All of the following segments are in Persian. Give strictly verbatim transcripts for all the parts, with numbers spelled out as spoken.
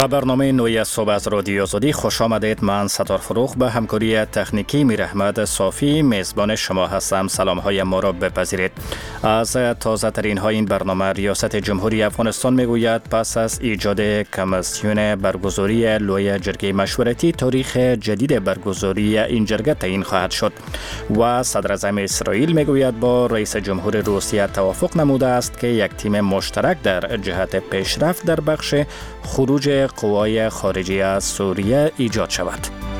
به برنامه نوی صبح از رادیو آزادی خوش آمدید. من ستار فروخ به همکاری تکنیکی میر احمد صافی میزبان شما هستم. سلام های ما را بپذیرید. از تازه ترین های این برنامه، ریاست جمهوری افغانستان میگوید پس از ایجاد کمیسیون برگزاری لوی جرگه مشورتی، تاریخ جدید برگزاری این جرگه تعیین خواهد شد. و صدر اعظم اسرائیل میگوید با رئیس جمهور روسیه توافق نموده است که یک تیم مشترک در جهت پیشرفت در بخش خروج قوای خارجی از سوریه ایجاد شود.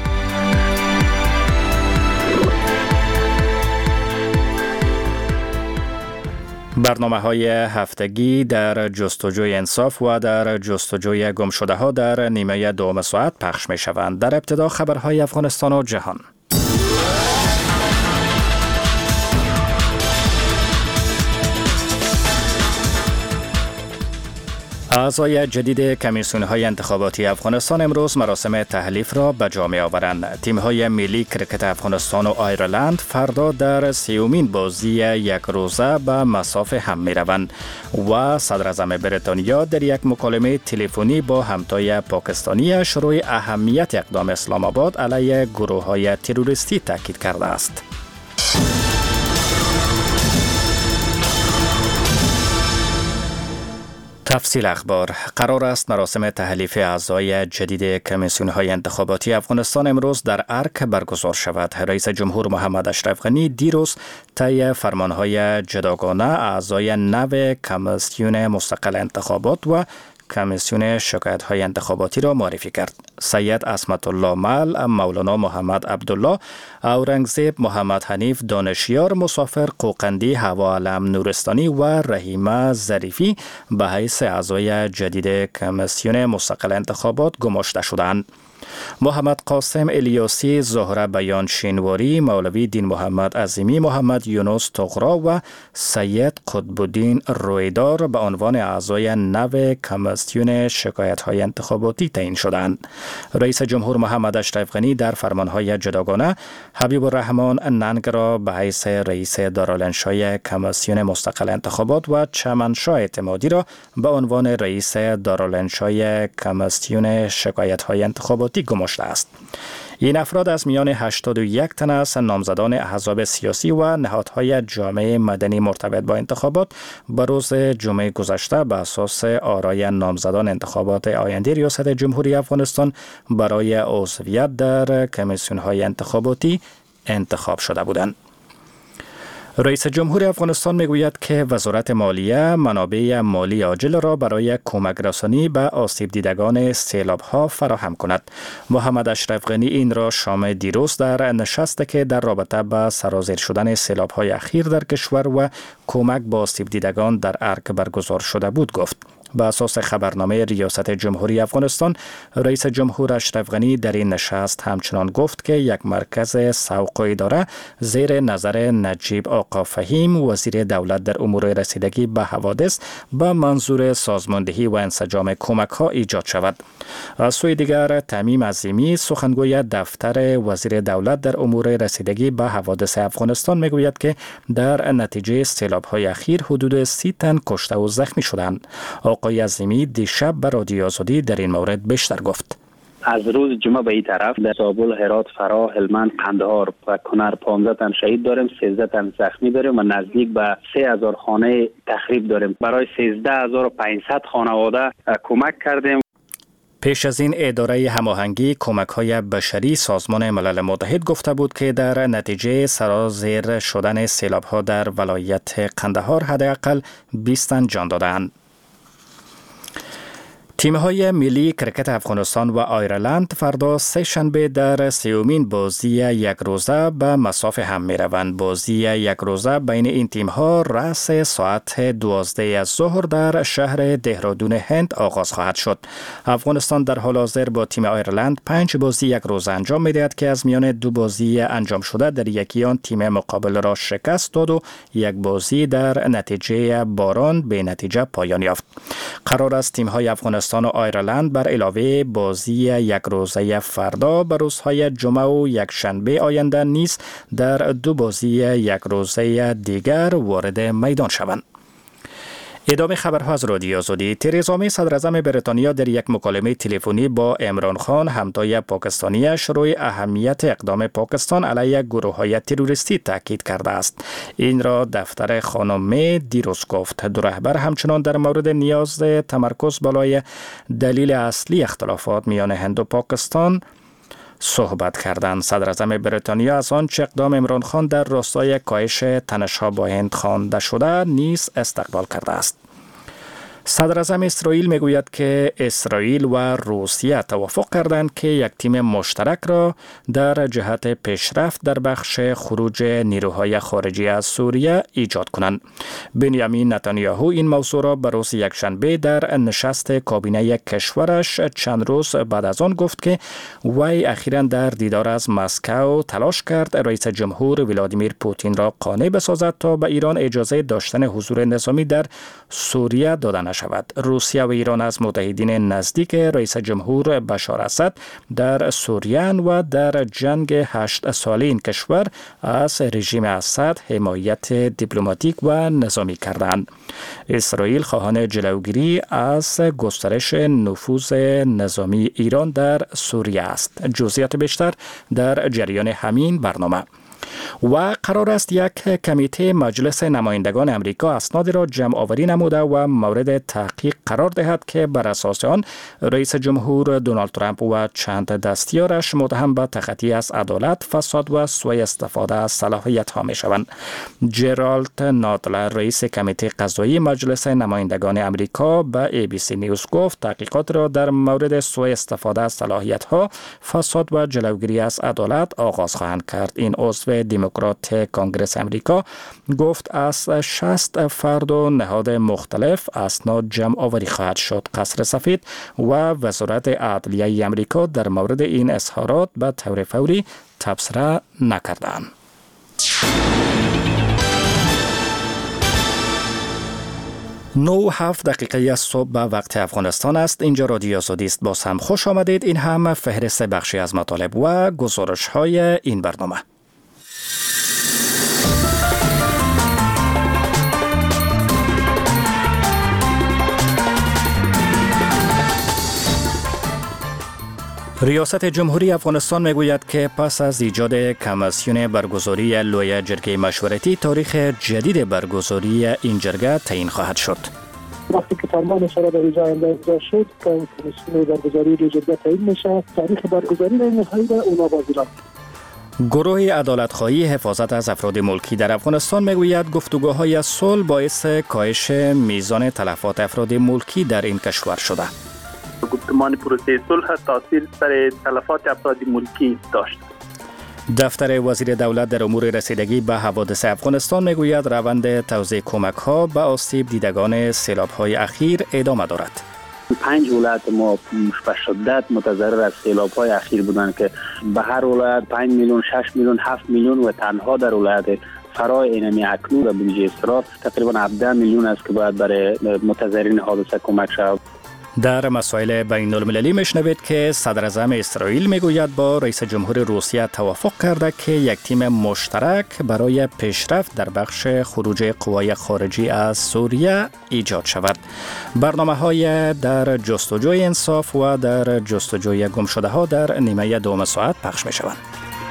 برنامه های هفتگی در جستجوی انصاف و در جستجوی گمشده ها در نیمه دوم ساعت پخش می شوند. در ابتدا خبرهای افغانستان و جهان. اعضای جدید کمیسیون‌های انتخاباتی افغانستان امروز مراسم تحلیف را به جا می‌آورند. تیم‌های ملی کرکت افغانستان و آیرلند فردا در سیومین بازی یک روزه به مصاف هم می‌روند و صدر اعظم بریتانیا در یک مکالمه تلفنی با همتای پاکستانی روی اهمیت اقدام اسلام آباد علیه گروه‌های تروریستی تاکید کرده است. تفصیل اخبار. قرار است مراسم تحلیف اعضای جدید کمیسیون‌های انتخاباتی افغانستان امروز در ارک برگزار شود. رئیس جمهور محمد اشرف غنی دیروز طی فرمانهای جداگانه اعضای نو کمیسیون مستقل انتخابات و کمیسیون شکایت‌های انتخاباتی را معرفی کرد. سید عصمت الله مل، مولانا محمد عبدالله، اورنگزیب محمد حنیف دانشیار، مسافر قوقندی، هوا علم نورستانی و رحیمه ظریفی به حیث اعضای جدید کمیسیون مستقل انتخابات گماشته شدند. محمد قاسم الیاسی، زهره بیان شینواری، مولوی دین محمد عظیمی، محمد یونس طغرا و سید قطب‌الدین رویدار به عنوان اعضای نو کمیسیون شکایت‌های انتخاباتی تعیین شدند. رئیس جمهور محمد اشرف غنی در فرمانهای جداگانه حبیب الرحمن ننگ را به حیث رئیس دارالانشای کمیسیون مستقل انتخابات و چمنشاه اعتمادی را به عنوان رئیس دارالانشای کمیسیون شکایت‌های انتخاباتی گماشته است. این افراد از میان هشتاد و یک تن از نامزدان احزاب سیاسی و نهادهای جامعه مدنی مرتبط با انتخابات به روز جمعه گذشته به اساس آرای نامزدان انتخابات آینده ریاست جمهوری افغانستان برای عضویت در کمیسیون‌های انتخاباتی انتخاب شده بودند. رئیس جمهور افغانستان میگوید که وزارت مالیه منابع مالی عاجل را برای کمک رسانی به آسیب دیدگان سیلاب‌ها فراهم کند. محمد اشرف غنی این را شام دیروز در نشستی که در رابطه با سرازیر شدن سیلاب‌های اخیر در کشور و کمک به آسیب دیدگان در ارک برگزار شده بود گفت. به اساس خبرنامه ریاست جمهوری افغانستان، رئیس جمهور اشرف غنی در این نشست همچنان گفت که یک مرکز سوق و اداره زیر نظر نجیب آقا فهیم وزیر دولت در امور رسیدگی به حوادث به منظور سازماندهی و انسجام کمک ها ایجاد شود. از سوی دیگر تمیم عظیمی سخنگوی دفتر وزیر دولت در امور رسیدگی به حوادث افغانستان میگوید که در نتیجه سیلاب های اخیر حدود سی تن کشته و زخمی شدند. آقای عظیمی دیشب به رادیو آزادی در این مورد بیشتر گفت. از روز جمعه به این طرف در زابل، هرات، فراه، هلمند، قندهار و کنر پانزده تن شهید داریم، سیزده تن زخمی داریم و نزدیک به سه هزار خانه تخریب داریم. برای سیزده هزار و پانصد خانواده کمک کردیم. پیش از این اداره هماهنگی کمک‌های بشری سازمان ملل متحد گفته بود که در نتیجه سرازیر شدن سیلاب‌ها در ولایت قندهار حداقل بیست تن جان دادند. تیم‌های ملی کرکت افغانستان و آیرلند فردا سه شنبه در سیومین بازی یک روزه به مصاف هم می‌روند. بازی یک روزه بین این تیم‌ها رأس ساعت دوازده از ظهر در شهر دهرادون هند آغاز خواهد شد. افغانستان در حال حاضر با تیم آیرلند پنج بازی یک روزه انجام می‌دهد که از میان دو بازی انجام شده در یکی آن تیم مقابل را شکست داد و یک بازی در نتیجه باران به نتیجه پایان یافت. قرار است تیم‌های افغانستان و آیرلند بر علاوه بازی یک روزه فردا به روزهای جمعه و یک شنبه آینده نیز در دو بازی یک روزه دیگر وارد میدان شوند. ادامه خبرها از رادیو آزادی. ترزا می صدراعظم بریتانیا در یک مکالمه تلفنی با عمران خان همتای پاکستانیش روی اهمیت اقدام پاکستان علیه گروه‌های تروریستی تاکید کرده است. این را دفتر خانم می دیروز گفت. دو رهبر همچنان در مورد نیاز تمرکز بالای دلیل اصلی اختلافات میان هند و پاکستان صحبت کردند. صدراعظم بریتانیا از آنچه اقدام عمران خان در راستای کاهش تنش‌ها با هند خوانده شده نیز استقبال کرده است. صدراعظم اسرائیل میگوید که اسرائیل و روسیه توافق کردند که یک تیم مشترک را در جهت پیشرفت در بخش خروج نیروهای خارجی از سوریه ایجاد کنند. بنیامین نتانیاهو این موضوع را به روز یکشنبه در نشست کابینه کشورش چند روز بعد از آن گفت که وی اخیراً در دیدار از مسکو تلاش کرد رئیس جمهور ولادیمیر پوتین را قانع بسازد تا به ایران اجازه داشتن حضور نظامی در سوریه دادن شود. روسیه و ایران از متحدین نزدیک رئیس جمهور بشار اسد در سوریه و در جنگ هشت ساله این کشور از رژیم اسد حمایت دیپلماتیک و نظامی کردند. اسرائیل خواهان جلوگیری از گسترش نفوذ نظامی ایران در سوریه است. جزئیات بیشتر در جریان همین برنامه. و قرار است یک کمیته مجلس نمایندگان امریکا اسناد را جمع آوری نموده و مورد تحقیق قرار دهد که بر اساس آن رئیس جمهور دونالد ترامپ و چند دستیارش متهم به تخطی از عدالت، فساد و سوء استفاده از صلاحیت ها می شوند. جرالد نادلر رئیس کمیته قضایی مجلس نمایندگان امریکا به ای بی سی نیوز گفت تحقیقات را در مورد سوء استفاده از صلاحیت ها، فساد و جلوگیری از عدالت آغاز خواهند کرد. این عضو دموکرات کنگره امریکا گفت از شصت فرد و نهاد مختلف اسناد جمع آوری خواهد شد. قصر سفید و وزارت عدلیه امریکا در مورد این اظهارات به طور فوری تبصره نکردند. نه و هفت دقیقه از صبح به وقت افغانستان است. اینجا رادیو آزادی است. باز هم خوش آمدید. این هم فهرست بخشی از مطالب و گزارش های این برنامه. ریاست جمهوری افغانستان میگوید که پس از ایجاد کمیسیون برگزاری لوی جرگه مشورتی تاریخ جدید برگزاری این جرگه تعیین خواهد شد. وقتی که فرمان سره به اجرا امضا شد که کمیسیون برگزاری لوی جرگه تعیین میشه، تاریخ برگزاری را میخواهید اونا بازیران. گروه عدالت‌خواهی حفاظت از افراد ملکی در افغانستان میگوید گفتگوهای صلح باعث کاهش میزان تلفات افراد ملکی در این کشور شده. گفتمان پروسه صلح تاثیر سر تلفات افراد ملکی داشت. دفتر وزیر دولت در امور رسیدگی به حوادث افغانستان میگوید روند توزیع کمک‌ها به آسیب دیدگان سیلاب‌های اخیر ادامه دارد. پنج ولایت ما به شدت متضرر از سیلاب‌های اخیر بودند که به هر ولایت پنج میلیون، شش میلیون، هفت میلیون و تنها در ولایت فرای اینمی اکنون و بودجه اصراف تقریبا هفده میلیون است که باید برای متضررین حادثه کمک شود. در مسائل بین المللی میشنوید که صدراعظم اسرائیل میگوید با رئیس جمهور روسیه توافق کرده که یک تیم مشترک برای پیشرفت در بخش خروج قوای خارجی از سوریه ایجاد شود. برنامه های در جستجوی انصاف و در جستجوی گمشده ها در نیمه دوم ساعت پخش می شوند.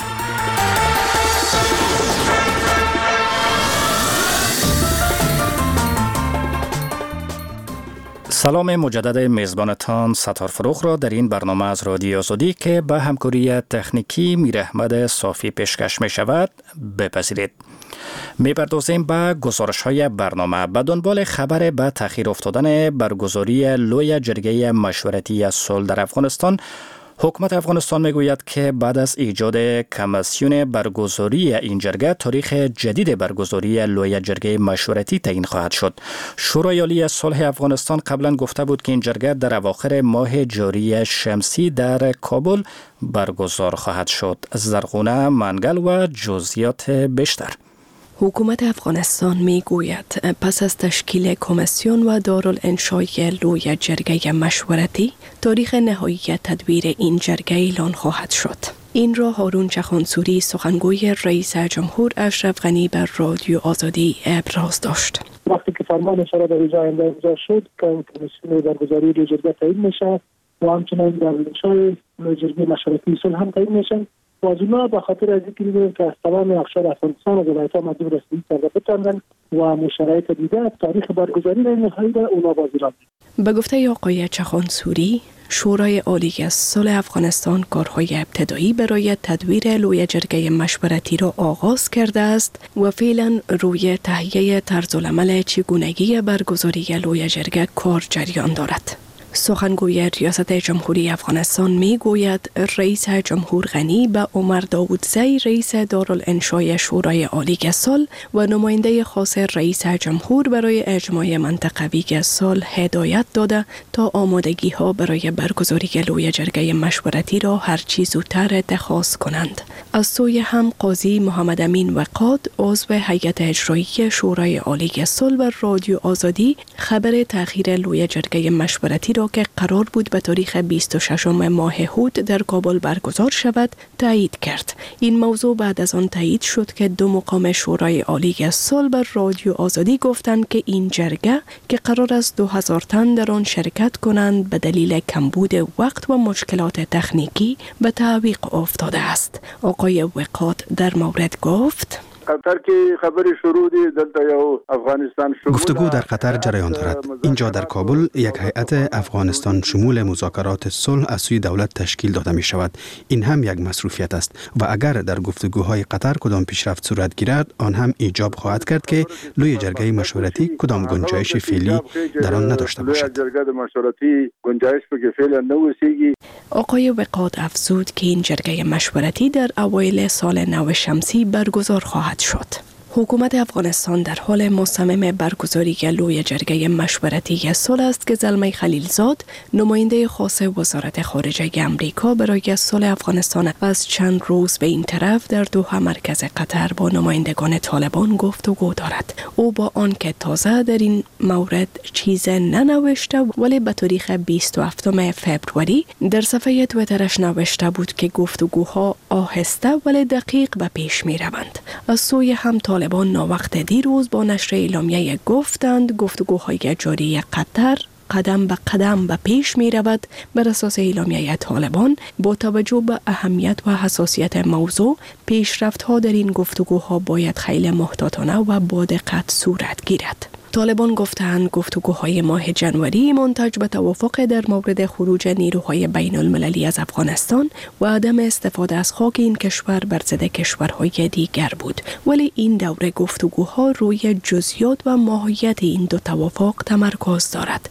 سلام مجدد میزبانتان ستار فروغ را در این برنامه از رادیو آزادی که به همکاری تکنیکی میر احمد صافی پیشکش می شود بپذیرید. می پردازیم به گزارش های برنامه. به دنبال خبر به تأخیر افتادن برگزاری لوی جرگه مشورتی صلح در افغانستان، حکومت افغانستان میگوید که بعد از ایجاد کمیسیون برگزاری این جرگه تاریخ جدید برگزاری لوی جرگه مشورتی تعیین خواهد شد. شورای عالی صلح افغانستان قبلا گفته بود که این جرگه در اواخر ماه جاری شمسی در کابل برگزار خواهد شد. زرغونه منگل و جزئیات بیشتر. حکومت افغانستان می گوید پس از تشکیل کمیسیون و دارالانشای لوی جرگه مشورتی تاریخ نهایی تدبیر این جرگه اعلان خواهد شد. این را هارون چخانسوری سخنگوی رئیس جمهور اشرف غنی بر رادیو آزادی ابراز داشت. وقتی که فرمان شورای به اجرا آینده امضا شد که کمیسیون برگزاری لوی جرگه تعیین میشه و همچنین در انشای لوی جرگه مشورتی صلح هم تعیین میشن و از اونا به خاطر از اینکه می‌بینیم که از تمام اقشار افغانستان و ولایت‌ها مطلوب رسیدگی کرده بتوانند و مشارکت دیده تاریخ برگزاری را نهایی را اونا بازیران. به گفته آقای چخان سوری، شورای عالی صلح افغانستان کارهای ابتدایی برای تدویر لوی جرگه مشورتی را آغاز کرده است و فعلا روی تهیه طرزالعمل چگونگی برگزاری لوی جرگه کار جریان دارد. سخنگوی ریاست جمهوری افغانستان می گوید رئیس جمهور غنی به عمر داودزی رئیس دارالانشای شورای عالی صلح و نماینده خاص رئیس جمهور برای اجماع منطقوی صلح هدایت داده تا آمادگی ها برای برگزاری لوی جرگه مشورتی را هر چه زودتر اتخاذ کنند. از سوی هم قاضی محمد امین وقاد عضو هیئت اجرایی شورای عالی صلح و رادیو آزادی خبر تأخیر لوی جرگه مشورتی را که قرار بود به تاریخ بیست و ششم ماه هود در کابل برگزار شود تایید کرد. این موضوع بعد از آن تایید شد که دو مقام شورای عالی صلح بر رادیو آزادی گفتند که این جرگه که قرار است دو هزار تن در آن شرکت کنند به دلیل کمبود وقت و مشکلات تکنیکی به تعویق افتاده است. آقای وقاد در مورد گفت: قطر که خبر شروع دی دلته یو افغانستان شمول گفتگو در قطر جریان دارد. اینجا در کابل یک هیئت افغانستان شمول مذاکرات صلح از سوی دولت تشکیل داده می شود. این هم یک مصروفیت است و اگر در گفتگوهای قطر کدام پیشرفت صورت گیرد آن هم ایجاب خواهد کرد که لوی جرگه مشورتی کدام گنجایش فعلی در آن نداشته باشد. آقای وقاد افزود که این جرگه مشورتی در اوایل سال نو شمسی برگزار خواهد شد. حکومت افغانستان در حال مصمم برگزاری لوی جرگه مشورتی صلح است که زلمه خلیلزاد نماینده خاص وزارت خارجه امریکا برای صلح افغانستان از چند روز به این طرف در دوحه مرکز قطر با نمایندگان طالبان گفتگو دارد. او با آنکه تازه در این مورد چیز ننوشته ولی به تاریخ بیست و هفتم فوریه در صفحه توییترش نوشته بود که گفتگوها آهسته ولی دقیق به پیش می روند. از سوی هم طالبان ناوقت دیروز با نشر اعلامیه گفتند گفتگوهای جاری قطر قدم به قدم به پیش می رود. بر اساس اعلامیه طالبان با توجه به اهمیت و حساسیت موضوع پیشرفت ها در این گفتگوها باید خیلی محتاطانه و با دقت صورت گیرد. طالبان گفتند گفتگوهای ماه جنوری منتج به توافق در مورد خروج نیروهای بین المللی از افغانستان و عدم استفاده از خاک این کشور بر ضد کشورهای دیگر بود، ولی این دوره گفتگوها روی جزئیات و ماهیت این دو توافق تمرکز دارد.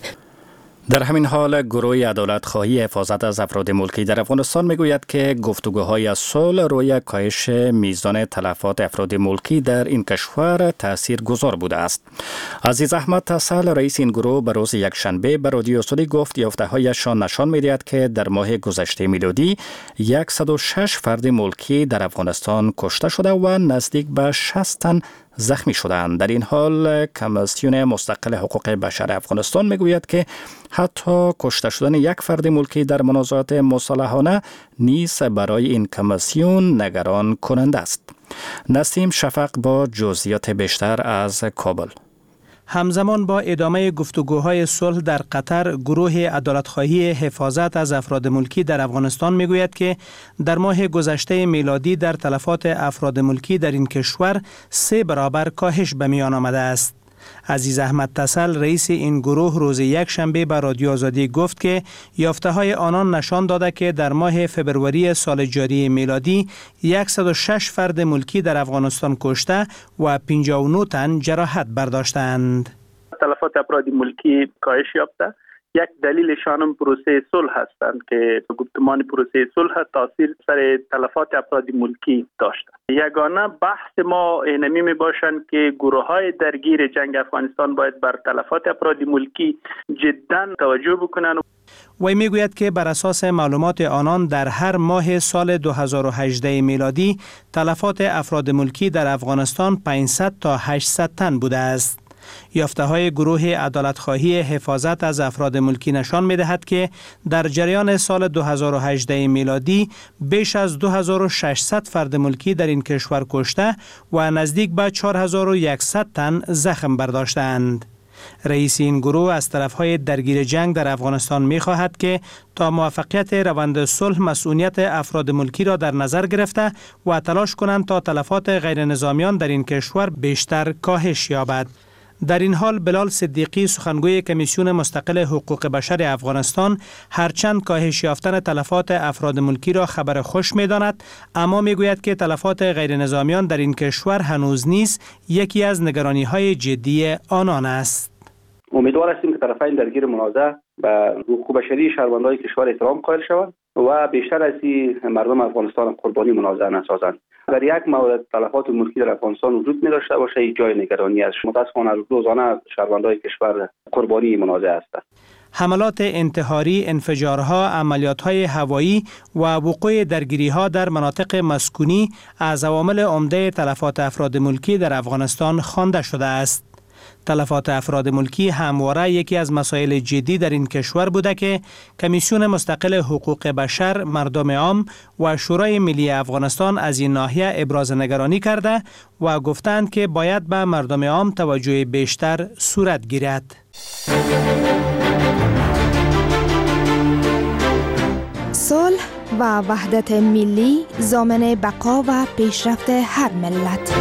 در همین حال گروه عدالت خواهی حفاظت از افراد ملکی در افغانستان میگوید که گفتگوهای صلح روی کاهش میزان تلفات افراد ملکی در این کشور تاثیرگذار بوده است. عزیز احمد تسل رئیس این گروه به روز یکشنبه به رادیو آزادی گفت یافته‌هایشان نشان می‌دهد که در ماه گذشته میلادی صد و شش فرد ملکی در افغانستان کشته شده و نزدیک به شصت تن زخمی شدند. در این حال کمیسیون مستقل حقوق بشر افغانستان میگوید که حتی کشته شدن یک فرد ملکی در منازعات مصالحانه نیز برای این کمیسیون نگران کننده است. نسیم شفق با جزئیات بیشتر از کابل. همزمان با ادامه گفتگوهای صلح در قطر، گروه عدالتخواهی حفاظت از افراد ملکی در افغانستان میگوید که در ماه گذشته میلادی در تلفات افراد ملکی در این کشور سه برابر کاهش به میان آمده است. عزیز احمد تسل رئیس این گروه روز یک شنبه به رادیو آزادی گفت که یافته های آنان نشان داده که در ماه فبروری سال جاری میلادی صد و شش فرد ملکی در افغانستان کشته و پنجاه و نه تن جراحت برداشتند. تلفات افراد ملکی کاهش یافته. یک دلیلشان هم پروسه صلح هستند که گفتمان پروسه صلح تاثیر سر تلفات افراد ملکی داشته. یگانه بحث ما اینمی می باشند که گروه های درگیر جنگ افغانستان باید بر تلفات افراد ملکی جدا توجه بکنند. وی میگوید که بر اساس معلومات آنان در هر ماه سال دو هزار و هجده میلادی تلفات افراد ملکی در افغانستان پانصد تا هشتصد تن بوده است. یافته های گروه عدالتخواهی حفاظت از افراد ملکی نشان می دهد که در جریان سال دو هزار و هجده میلادی بیش از دو هزار و ششصد فرد ملکی در این کشور کشته و نزدیک به چهار هزار و صد تن زخم برداشتند. رئیس این گروه از طرفهای درگیر جنگ در افغانستان می خواهد که تا موفقیت روند صلح مسئولیت افراد ملکی را در نظر گرفته و تلاش کنند تا تلفات غیر نظامیان در این کشور بیشتر کاهش یابد. در این حال بلال صدیقی سخنگوی کمیسیون مستقل حقوق بشر افغانستان هرچند کاهش یافتن تلفات افراد ملکی را خبر خوش می‌داند، اما می‌گوید که تلفات غیر نظامیان در این کشور هنوز نیز یکی از نگرانی‌های جدی آنان است. امیدوار هستیم که طرفین درگیر منازعه به حقوق بشری شهروندان کشور احترام قائل شوند و بیشتر از این مردم افغانستان قربانی منازعه نسازند. در یک مورد تلفات ملکی در افغانستان وجود می داشته باشه، یک جای نگرانی است. متاسفانه روزانه شهروندان کشور قربانی منازعه هستند. حملات انتحاری، انفجارها، عملیات‌های هوایی و وقوع درگیری‌ها در مناطق مسکونی از عوامل عمده تلفات افراد ملکی در افغانستان خوانده شده است. تلفات افراد ملکی همواره یکی از مسائل جدی در این کشور بوده که کمیسیون مستقل حقوق بشر، مردم عام و شورای ملی افغانستان از این ناحیه ابراز نگرانی کرده و گفتند که باید به مردم عام توجه بیشتر صورت گیرد. صلح و وحدت ملی ضامن بقا و پیشرفت هر ملت.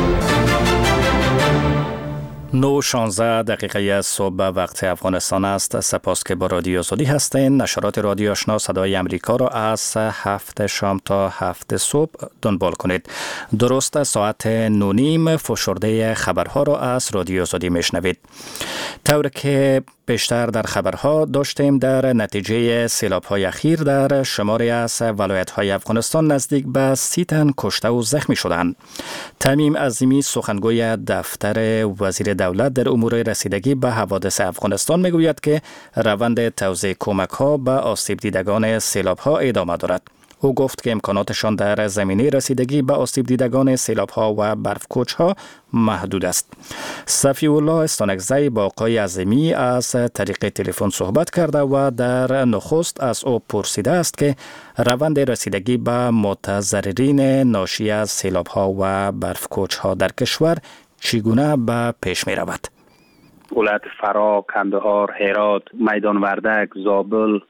نو شانزده دقیقه صبح وقت افغانستان است. سپاس که با رادیو آزادی هستین. نشرات رادیو آشنا صدای امریکا را از هفت شام تا هفت صبح دنبال کنید. درست ساعت نو نیم فشرده خبرها را از رادیو آزادی میشنوید. طور که بیشتر در خبرها داشتیم، در نتیجه سیلاب‌های اخیر در شماری از ولایت‌های افغانستان نزدیک به سی تن کشته و زخمی شدند. تمیم عظیمی سخنگوی دفتر وزیر دولت در امور رسیدگی به حوادث افغانستان میگوید که روند توزیع کمک‌ها به آسیب دیدگان سیلاب‌ها ادامه دارد. او گفت که امکاناتشان در زمینه رسیدگی به آسیب دیدگان سیلاب‌ها و برف‌کوچ‌ها محدود است. صفی الله استانکزی با آقای عظیمی از طریق تلفن صحبت کرده و در نخست از او پرسیده است که روند رسیدگی به متضررین ناشی از سیلاب‌ها و برف‌کوچ‌ها در کشور چگونه به پیش می رود؟ ولایت فرا، کندهار، هرات، میدان وردک، زابل،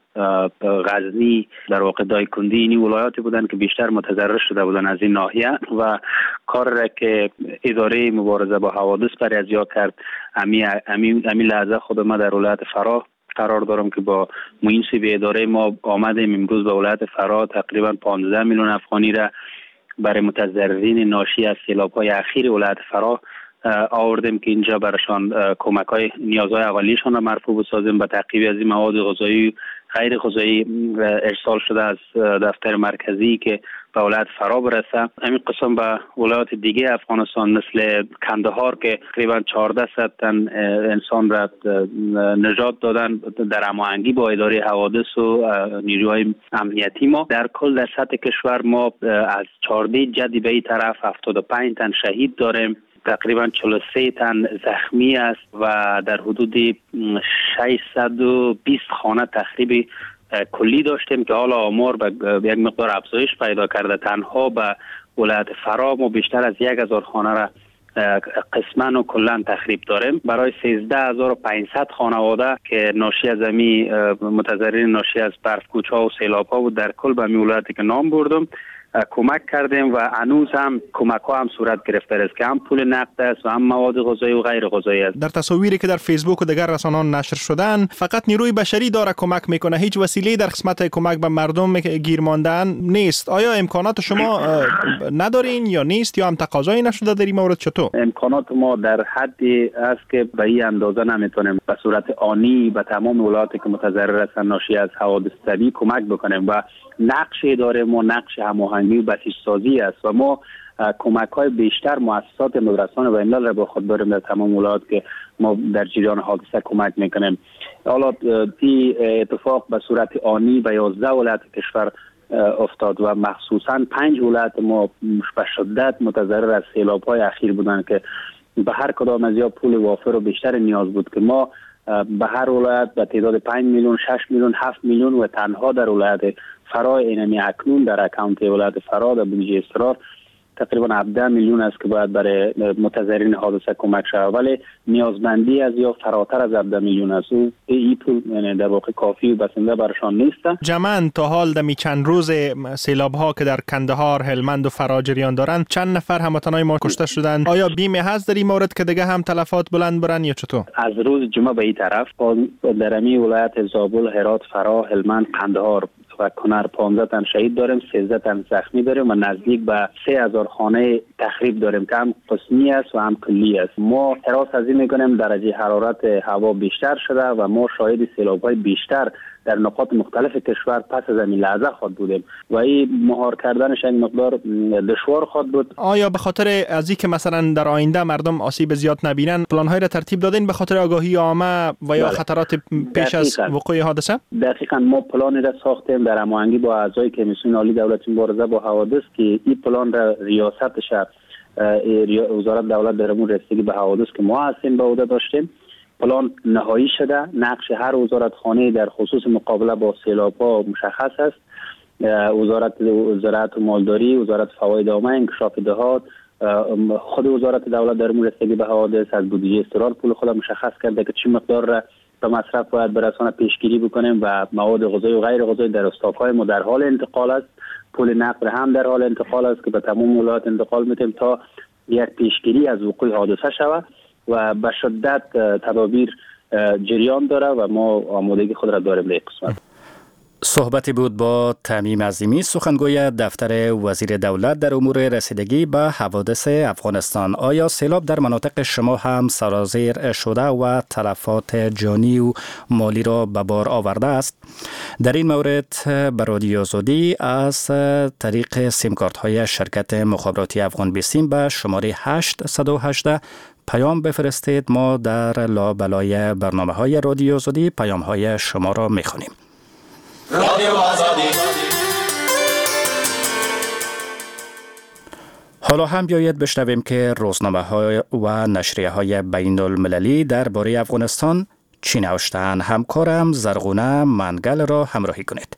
غزنی، در واقع دایکندی، این ولایاتی بودند که بیشتر متضرر شده بودند از این ناحیه و کار را که اداره مبارزه با حوادث برای ازیا کرد، امی امی امی لحظه خود ما در ولایت فرا قرار دارم که با منصب اداره ما آمدیم امروز به ولایت فرا تقریبا پانزده میلیون افغانی را برای متضررین ناشی از سیلاب‌های اخیر ولایت فرا آوردیم که اینجا برشان کمک‌های نیازهای اولیه‌شان را مرفوع بسازیم. به تعقیب از این مواد غذایی غیر غذایی ارسال شده از دفتر مرکزی که به ولایت فرا برسه. همین قسم به ولایات دیگه افغانستان مثل کندهار که تقریبا چهارده صد تن انسان را نجات دادن در هماهنگی با اداره حوادث و نیروهای امنیتی ما. در کل در سطح کشور ما از چهارده جدی به این طرف هفتاد و پنج تن شهید داریم، تقریبا چهل و سه تن زخمی است و در حدود ششصد و بیست خانه تخریب کلی داشتیم که حالا آمار به یک مقدار افزایش پیدا کرده. تنها به ولایت فرا ما بیشتر از یک هزار خانه را قسما و کلا تخریب داریم. برای سیزده هزار و پانصد خانواده که ناشی از امی متضررین ناشی از برف‌کوچ‌ها و سیلاب‌ها بود در کل به می ولایتی که نام بردم کمک کردیم و هنوز هم کمک ها هم صورت گرفته است که هم پول نقد است و هم مواد غذایی و غیر غذایی است. در تصاویری که در فیسبوک و دیگر رسانه‌ها نشر شدن فقط نیروی بشری داره کمک میکنه، هیچ وسیله در قسمت کمک به مردم گیر ماندن نیست. آیا امکانات شما ندارین یا نیست یا هم تقاضایی نشده در این مورد؟ چطور؟ امکانات ما در حدی است که به این اندازه نمیتونیم به صورت آنی به تمام ولایاتی که متضرر هستند ناشی از حوادث طبیعی کمک بکنیم و نقش اداره ما نقش هماهنگی و بسیج سازی است و ما کمک های بیشتر مؤسسات مدرسان بین الملل را با خود داریم در تمام ولایات که ما در جریان حادثه کمک میکنیم. حالا این اتفاق به صورت آنی به یازده ولایت کشور افتاد و مخصوصا پنج ولایت ما به شدت متضرر از سیلاب های اخیر بودند که به هر کدام از یا پول وافر و بیشتر نیاز بود که ما به هر ولایت به تعداد پنج میلیون، شش میلیون، هفت میلیون و تنها در ولایت فرا اینمی اکنون در اکانت ولایت فرا در بودجه استقرار تقریبا هفده میلیون است که باید برای متضررین حادثه کمک شود، ولی نیازمندی از یا فراتر از هفده میلیون است. این پول یعنی در واقع کافی و بسنده برشان نیست. جمعاً تا حال دمی چند روز سیلاب ها که در کندهار، هلمند و فرا جریان دارند چند نفر هموطنای ما کشته شدند؟ آیا بیمه هست در این مورد که دیگه هم تلفات بلند برن یا چطور؟ از روز جمعه به این طرف در امی ولایت زابل، هرات، فرا، هلمند، قندهار و کنر پانزده تن شهید داریم، سیزده تن زخمی داریم و نزدیک به سه هزار خانه تخریب داریم که هم قسمی است و هم کلی است. ما حراس از این میکنیم درجه حرارت هوا بیشتر شده و ما شاهد سیلاب‌های بیشتر در نقاط مختلف کشور پس از این لحظه خود بودیم و این مهار کردنش این مقدار دشوار خود بود. آیا به خاطر از اینکه مثلا در آینده مردم آسیب زیاد نبینن پلان‌های را ترتیب دادین به خاطر آگاهی عامه و یا بله. خطرات پیش از وقوع حادثه؟ دقیقاً ما پلانی را ساختیم در هماهنگی با اعضای کمیسیون عالی دولت مبارزه با حوادث که این پلان را ریاستش وزارت دولت در امور رسیدگی به حوادث که ما هستیم به عهده داشتیم. پلان نهایی شده، نقش هر وزارتخانه در خصوص مقابله با سیلاب‌ها مشخص است. وزارت زراعت و مالداری، وزارت فواید عامه، انکشاف دهات، خود وزارت دولت در امور رسیدگی به حوادث از بودجه استقرار پول خود مشخص کرده که چه مقدار را به مصرف باید برسانه پیشگیری بکنیم و مواد غذایی و غیر غذایی در استاک‌های ما در حال انتقال است. پول نقد هم در حال انتقال است که به تمام ولایات انتقال می‌دیم تا یک پیشگیری از وقوع حادثه شود و به شدت تدابیر جریان داره و ما آمادگی خود را داریم به قسمت. صحبتی بود با تمیم عظیمی، سخنگوی دفتر وزیر دولت در امور رسیدگی به حوادث افغانستان. آیا سیلاب در مناطق شما هم سرازیر شده و تلفات جانی و مالی را به بار آورده است؟ در این مورد به رادیو آزادی از طریق سیم کارت های شرکت مخابراتی افغان بیسیم به شماره هشت یک هشت پیام بفرستید. ما در لابلای برنامه های رادیو آزادی پیام های شما را می خوانیم. رادیو آزادی. حالا هم بیایید بشنویم که روزنامه های و نشریه های بین المللی درباره افغانستان چی نوشتند. همکارم زرغونه منگل را همراهی کنید.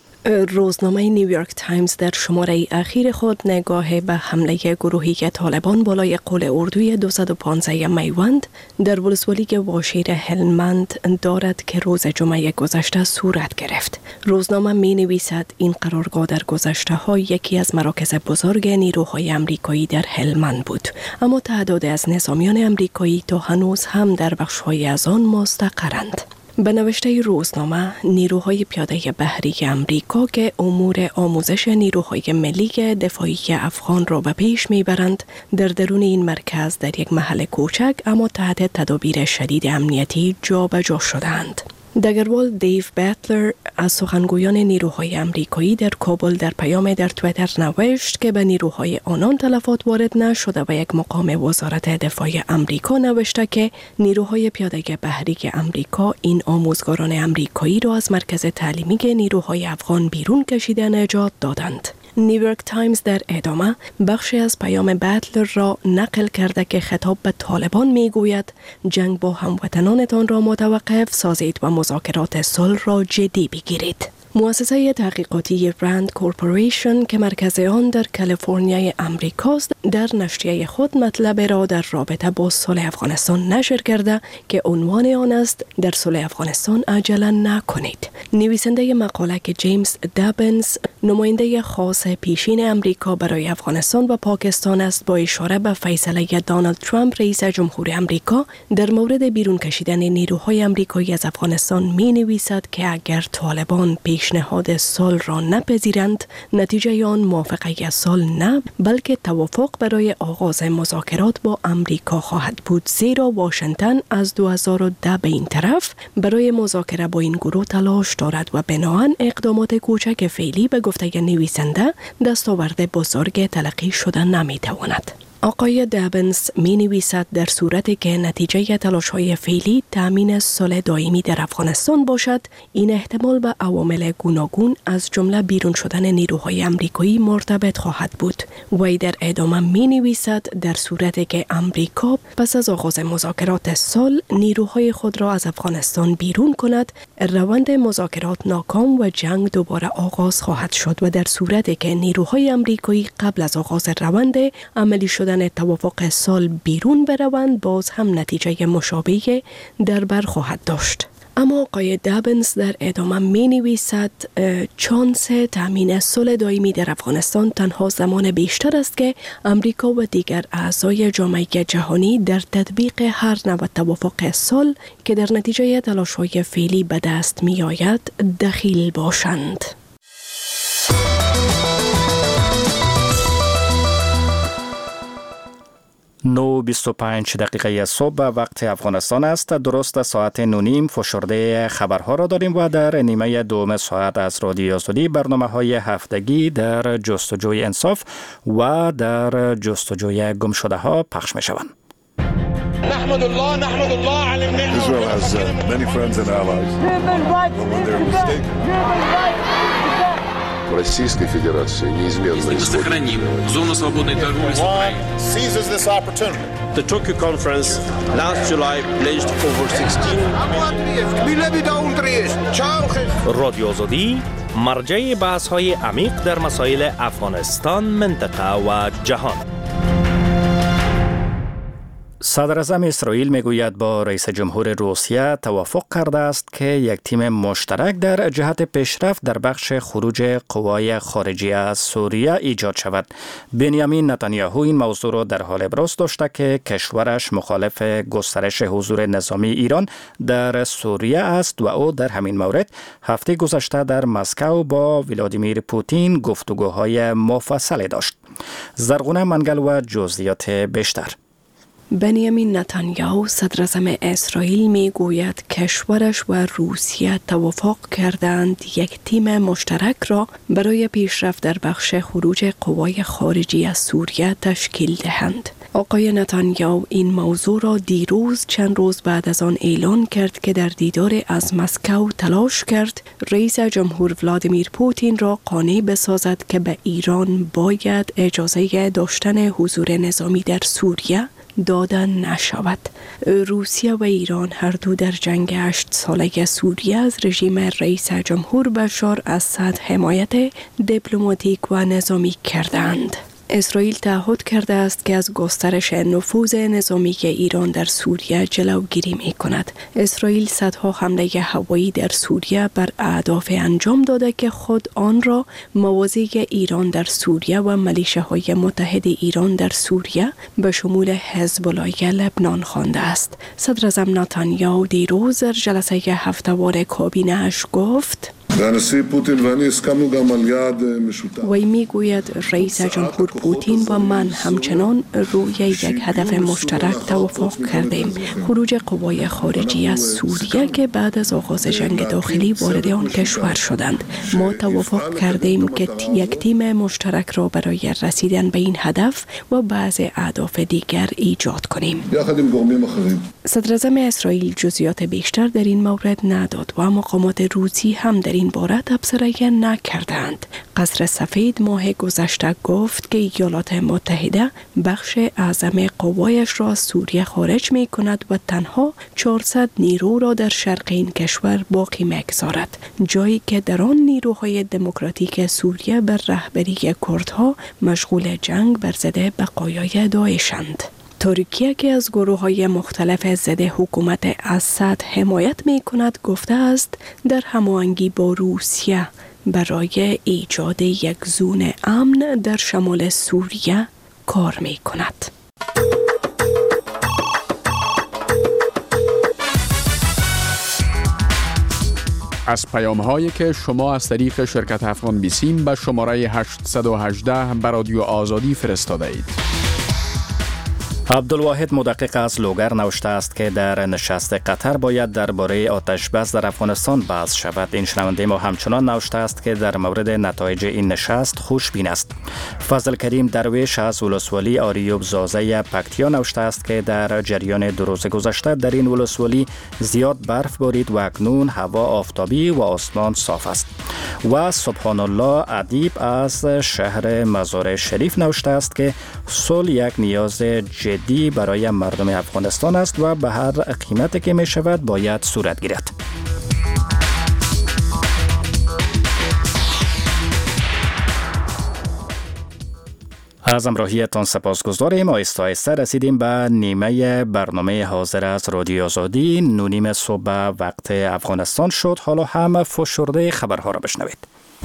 روزنامه نیویورک تایمز در شماره اخیر خود نگاه به حمله گروهی طالبان بالای قل اردوی دویست و پانزده میوند در ولسوالی واشیر هلمند دارد که روز جمعه گذشته صورت گرفت. روزنامه می نویسد این قرارگاه در گذشته ها یکی از مراکز بزرگ نیروهای امریکایی در هلمند بود، اما تعداد از نظامیان امریکایی تا هنوز هم در بخش‌های از آن مستقرند. به نوشته روزنامه، نیروهای پیاده بحری امریکا که امور آموزش نیروهای ملی دفاعی افغان را به پیش میبرند، در درون این مرکز در یک محل کوچک اما تحت تدابیر شدید امنیتی جابجا شدند. دگروال دیو باتلر از سخنگویان نیروهای امریکایی در کابل در پیام در تویتر نوشت که به نیروهای آنان تلفات وارد نشده و یک مقام وزارت دفاع امریکا نوشته که نیروهای پیاده بحری امریکا این آموزگاران امریکایی را از مرکز تعلیمی نیروهای افغان بیرون کشیده نجات دادند. نیویورک تایمز در ادامه بخشی از پیام باتلر را نقل کرده که خطاب به طالبان می گوید جنگ با هموطنانتان را متوقف سازید و مذاکرات صلح را جدی بگیرید. مؤسسه تحقیقاتی رند کورپوریشن که مرکز آن در کالیفرنیا امریکاست در نشریه خود مطلب را در رابطه با صلح افغانستان نشر کرده که عنوان آن است در صلح افغانستان عجله نکنید. نویسنده مقاله که جیمز دابنز نماینده خاص پیشین امریکا برای افغانستان و پاکستان است با اشاره به فیصله دونالد ترامپ رئیس جمهور امریکا در مورد بیرون کشیدن نیروهای امریکایی از افغانستان می نویسد که اگر طالبان پیشنهاد صلح را نپذیرند نتیجه آن موافقه صلح نه بلکه توافق برای آغاز مذاکرات با امریکا خواهد بود، زیرا واشنگتن از دو هزار و ده به این طرف برای مذاکره با این گروه تلاش دارد و بناهن اقدامات کوچک فعلی به گفته نویسنده دستاورد بزرگ تلقی شده نمی تواند. آقای دابنس می نویسد در صورتی که نتیجه تلاش‌های فعلی تأمین صلح دائمی در افغانستان باشد، این احتمال به عوامل گوناگون از جمله بیرون شدن نیروهای امریکایی مرتبط خواهد بود. وی در ادامه می نویسد در صورتی که امریکا پس از آغاز مذاکرات صلح نیروهای خود را از افغانستان بیرون کند، روند مذاکرات ناکام و جنگ دوباره آغاز خواهد شد و در صورتی که نیروهای امریکایی قبل از آغاز روند عملی شدن توافق صلح بیرون بروند، باز هم نتیجه مشابهی در بر خواهد داشت. اما آقای دابنس در ادامه می نویسد چانس تامین صلح دائمی در افغانستان تنها زمان بیشتر است که امریکا و دیگر اعضای جامعه جهانی در تطبیق هر نوع توافق صلح که در نتیجه تلاش‌های فعلی به دست می آید دخیل باشند. نو بیست و پنج دقیقه صبح وقت افغانستان است. درست ساعت نونیم فشرده خبرها را داریم و در نیمه دوم ساعت از رادیو آزادی برنامه های هفتگی در جستجوی انصاف و در جستجوی گم شده ها پخش می شوند. نحمد الله نحمد الله علی النعمة. Israel has uh, many friends and allies. When they're mistaken. Российской Федерации неизменно использует. Зону свободной торговли с Украиной. Seizes this opportunity. The Tokyo conference last July pledged over sixteen. رادیو آزادی مرجع بحث‌های عمیق در مسائل افغانستان، منطقه و جهان. صدر اعظم اسرائیل میگوید با رئیس جمهور روسیه توافق کرده است که یک تیم مشترک در جهت پیشرفت در بخش خروج قوای خارجی از سوریه ایجاد شود. بنیامین نتانیاهو این موضوع را در حال ابراز داشته که کشورش مخالف گسترش حضور نظامی ایران در سوریه است و او در همین مورد هفته گذشته در مسکو با ولادیمیر پوتین گفتگوهای مفصلی داشت. زرغونه منگل و جزئیات بیشتر. بنیامین نتانیاهو صدر اعظم اسرائیل می گوید کشورش و روسیه توافق کردند یک تیم مشترک را برای پیشرفت در بخش خروج قوای خارجی از سوریه تشکیل دهند. آقای نتانیاهو این موضوع را دیروز چند روز بعد از آن اعلان کرد که در دیدار از مسکو تلاش کرد رئیس جمهور ولادیمیر پوتین را قانع بسازد که به ایران باید اجازه داشتن حضور نظامی در سوریه دادن نشود. روسیه و ایران هر دو در جنگ هشت ساله سوریه از رژیم رئیس جمهور بشار اسد حمایت دیپلماتیک و نظامی کردند. اسرائیل تعهد کرده است که از گسترش نفوذ نظامی ایران در سوریه جلوگیری می کند. اسرائیل صدها حمله هوایی در سوریه بر اهداف انجام داده که خود آن را موازی ایران در سوریه و ملیشه‌های متحد ایران در سوریه به شمول حزب الله لبنان خوانده است. صدر اعظم نتانیاهو دیروز در جلسه هفته‌وار کابینه‌اش گفت وی میگوید رئیس جمهور پوتین و من همچنان روی یک هدف مشترک توافق کردیم: خروج قوای خارجی از سوریه که بعد از آغاز جنگ داخلی وارد آن کشور شدند. ما توافق کردیم که یک تیم مشترک را برای رسیدن به این هدف و بعض اهداف دیگر ایجاد کنیم. صدر اعظم اسرائیل جزئیات بیشتر در این مورد نداد و مقامات روسی هم در این باره تبصره نکردند. قصر سفید ماه گذشته گفت که ایالات متحده بخش اعظم قوایش را از سوریه خارج می کند و تنها چهارصد نیرو را در شرق این کشور باقی می‌گذارد، جایی که در آن نیروهای دموکراتیک سوریه بر رهبری کردها مشغول جنگ بر ضد بقایای داعشند. ترکیه که از گروه‌های مختلف ضد حکومت اسد حمایت می‌کند گفته است در هماهنگی با روسیه برای ایجاد یک زون امن در شمال سوریه کار می‌کند. از پیام‌هایی که شما از طریق شرکت افغان بیسیم به شماره هشت یک هشت به رادیو آزادی فرستاده اید. عبدالواحد مدقق از لوگر نوشته است که در نشست قطر باید درباره آتش بس در افغانستان بحث شود. این شنونده ما همچنان نوشته است که در مورد نتایج این نشست خوشبین است. فضل کریم درویش از ولسوالی آریوب زازه پکتیا نوشته است که در جریان دو روز گذشته در این ولسوالی زیاد برف بارید و اکنون هوا آفتابی و آسمان صاف است. و سبحان الله ادیب از شهر مزار شریف نوشته است که صلح یک نیاز جدی برای مردم افغانستان است و به هر قیمتی که می شود باید صورت گیرد. از همراهیتان سپاسگزاریم. آهسته آهسته رسیدیم به نیمه برنامه حاضر از رادیو آزادی. نونیم صبح وقت افغانستان شد. حالا هم فشرده خبرها را بشنوید.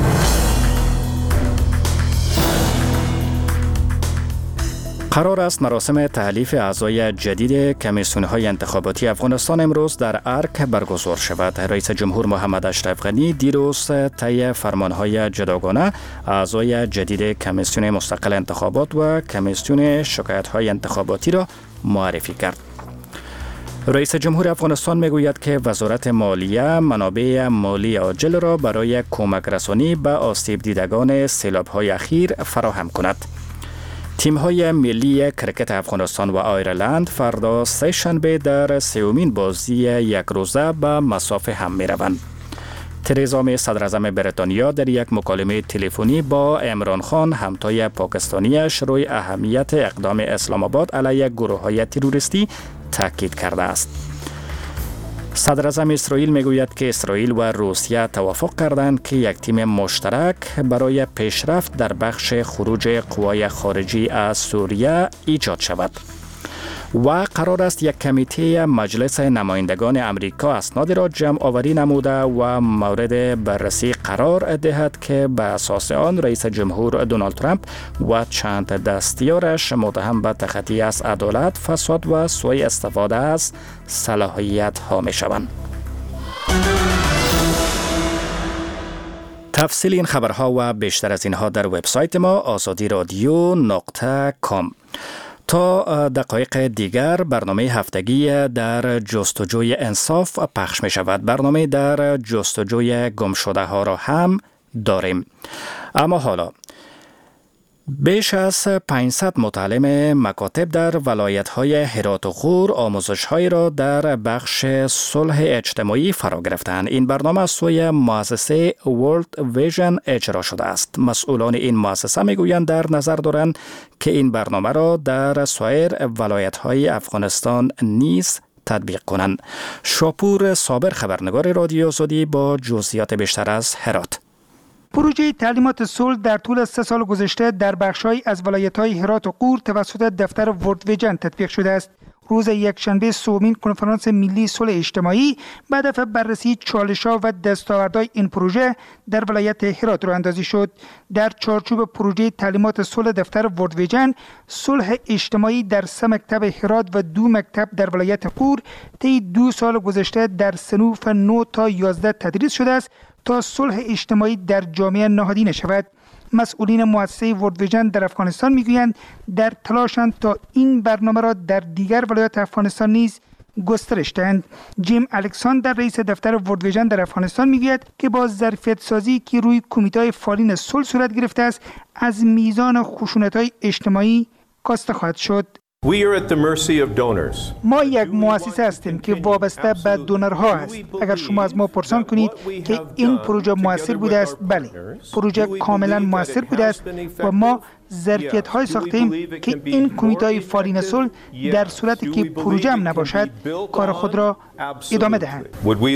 قرار است مراسم تحلیف اعضای جدید کمیسیون‌های انتخاباتی افغانستان امروز در ارک برگزار شود. رئیس جمهور محمد اشرف غنی دیروز طی فرمان‌های جداگانه اعضای جدید کمیسیون مستقل انتخابات و کمیسیون شکایت‌های انتخاباتی را معرفی کرد. رئیس جمهور افغانستان میگوید که وزارت مالیه منابع مالی عاجل را برای کمک رسانی به آسیب دیدگان سیلاب‌های اخیر فراهم کند. تیم‌های ملی کرکت افغانستان و آیرلند فردا سه شنبه در سومین بازی یک روزه به مسافه هم می‌روند. ترزا می صدراعظم بریتانیا در یک مکالمه تلفنی با عمران خان همتای پاکستانیش روی اهمیت اقدام اسلام آباد علیه گروه‌های تروریستی تاکید کرده است. صدراعظم اسرائیل میگوید که اسرائیل و روسیه توافق کردند که یک تیم مشترک برای پیشرفت در بخش خروج قوای خارجی از سوریه ایجاد شود. و قرار است یک کمیته مجلس نمایندگان امریکا اسناد را جمع آوری نموده و مورد بررسی قرار دهد که به اساس آن رئیس جمهور دونالد ترامپ و چند دستیارش متهم به تخطی از عدالت، فساد و سوء استفاده از صلاحیت ها می شوند. تفصیل این خبرها و بیشتر از اینها در وبسایت ما آزادی رادیو نقطه کام. تا دقایق دیگر برنامه هفتگی در جستجوی انصاف پخش می شود. برنامه در جستجوی گمشده ها را هم داریم. اما حالا بیش از پانصد متعلم مکاتب در ولایت‌های هرات و غور آموزش‌هایی را در بخش صلح اجتماعی فرا گرفتند. این برنامه از سوی مؤسسه ورلد ویژن اجرا شده است. مسئولان این مؤسسه میگویند در نظر دارند که این برنامه را در سایر ولایت‌های افغانستان نیز تطبیق کنند. شاپور صابر خبرنگار رادیو آزادی با جزئیات بیشتر از هرات. پروژه تعلیمات صلح در طول سه سال گذشته در بخش‌های از ولایت‌های هرات و غور توسط دفتر ورلد ویژن تطبیق شده است. روز یکشنبه سومین کنفرانس ملی صلح اجتماعی به هدف بررسی چالش‌ها و دستاوردهای این پروژه در ولایت هرات راه اندازی شد. در چارچوب پروژه تعلیمات صلح دفتر ورلد ویژن، صلح اجتماعی در سه مکتب هرات و دو مکتب در ولایت غور طی دو سال گذشته در صنوف نه تا یازده تدریس شده است تا صلح اجتماعی در جامعه نهادینه شود. مسئولین مؤسسه ورلد ویژن در افغانستان میگویند در تلاشند تا این برنامه را در دیگر ولایات افغانستان نیز گسترش دهند. جیم الکساندر رئیس دفتر ورلد ویژن در افغانستان میگوید که با ظرفیت سازی که روی کمیته فعالین صلح صورت گرفته است، از میزان خشونت‌های اجتماعی کاسته خواهد شد. ما یک مؤسسه هستیم که وابسته به دونرها است. اگر شما از ما پرسان کنید که این پروژه موثر بوده است، بله، پروژه کاملا موثر بوده است و ما ظرفیت های ساختیم که این کمیته فعالین صلح در صورتی که پروژه هم نباشد کار خود را ادامه دهند.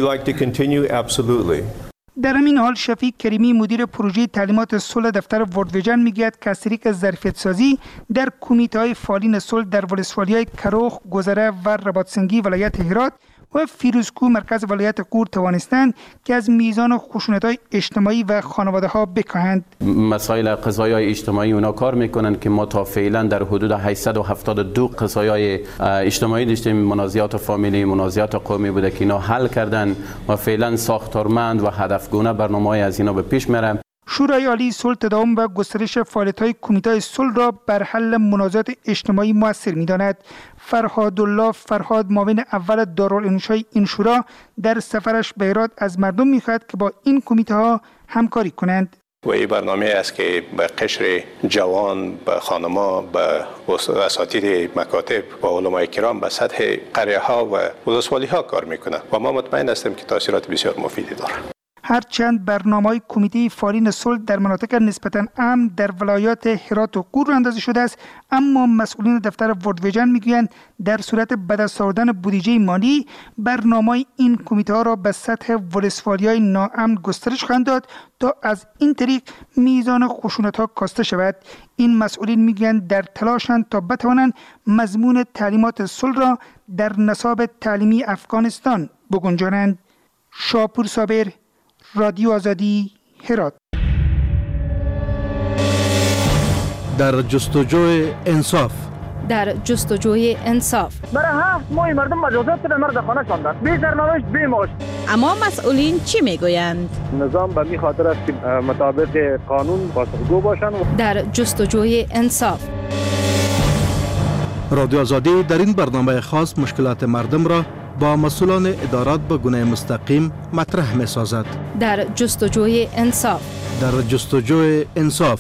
در همین حال شفیق کریمی مدیر پروژه تعلیمات صلح دفتر ورلد ویژن میگوید که از طریق ظرفیت سازی در کمیته فعالین صلح در ولسوالی‌های کروخ، گذره و رباطسنگی ولایت هرات و فیروزکو مرکز ولایت غور توانستند که از میزان خشونت‌های اجتماعی و خانواده‌ها بکاهند. مسائل قضایای اجتماعی اونا کار میکنن که ما تا فعلا در حدود هشتصد و هفتاد و دو قضایای اجتماعی داشتیم. منازعات فامیلی، منازعات قومی بوده که اینا حل کردن و فعلا ساختارمند و هدفگونه برنامه‌های از اینا به پیش میره. شورای عالی صلح تداوم و گسترش فعالیت‌های کمیته صلح را بر حل منازعات اجتماعی مؤثر می‌داند. فرهاد الله فرهاد معاون اول دارالانشای این شورا در سفرش به هرات از مردم می‌خواهد که با این کمیته ها همکاری کنند. و این برنامه است که به قشر جوان، به خانما، به اساتید مکاتب و علمای کرام به سطح قریه ها و ولسوالی ها کار میکنه و ما مطمئن هستیم که تاثیرات بسیار مفیدی داره. هرچند برنامه‌های کمیته فعالین صلح در مناطق نسبتاً امن در ولایات هرات و غور اندازه شده است، اما مسئولین دفتر وردویجن میگویند در صورت به دست آوردن بودجه مالی برنامه‌های این کمیته ها را به سطح ولسوالی‌های ناامن گسترش خواهند داد تا از این طریق میزان خشونت‌ها کاسته شود. این مسئولین میگویند در تلاشند تا بتوانند مضمون تعلیمات صلح را در نصاب تعلیمی افغانستان بگنجانند. شاپور صابر، رادیو آزادی، هرات. در جستجوی انصاف در جستجوی انصاف برای هفت ماه مردم مجازات شدن، مرد خانه شدند، بی سرنوشت بی معاش. اما مسئولین چی میگویند؟ نظام به می خاطر است که مطابق قانون پاسخگو باشند. در جستجوی انصاف رادیو آزادی در این برنامه خاص مشکلات مردم را با مسئولان ادارات به گونه مستقیم مطرح می سازد. در جستجوی انصاف در جستجوی انصاف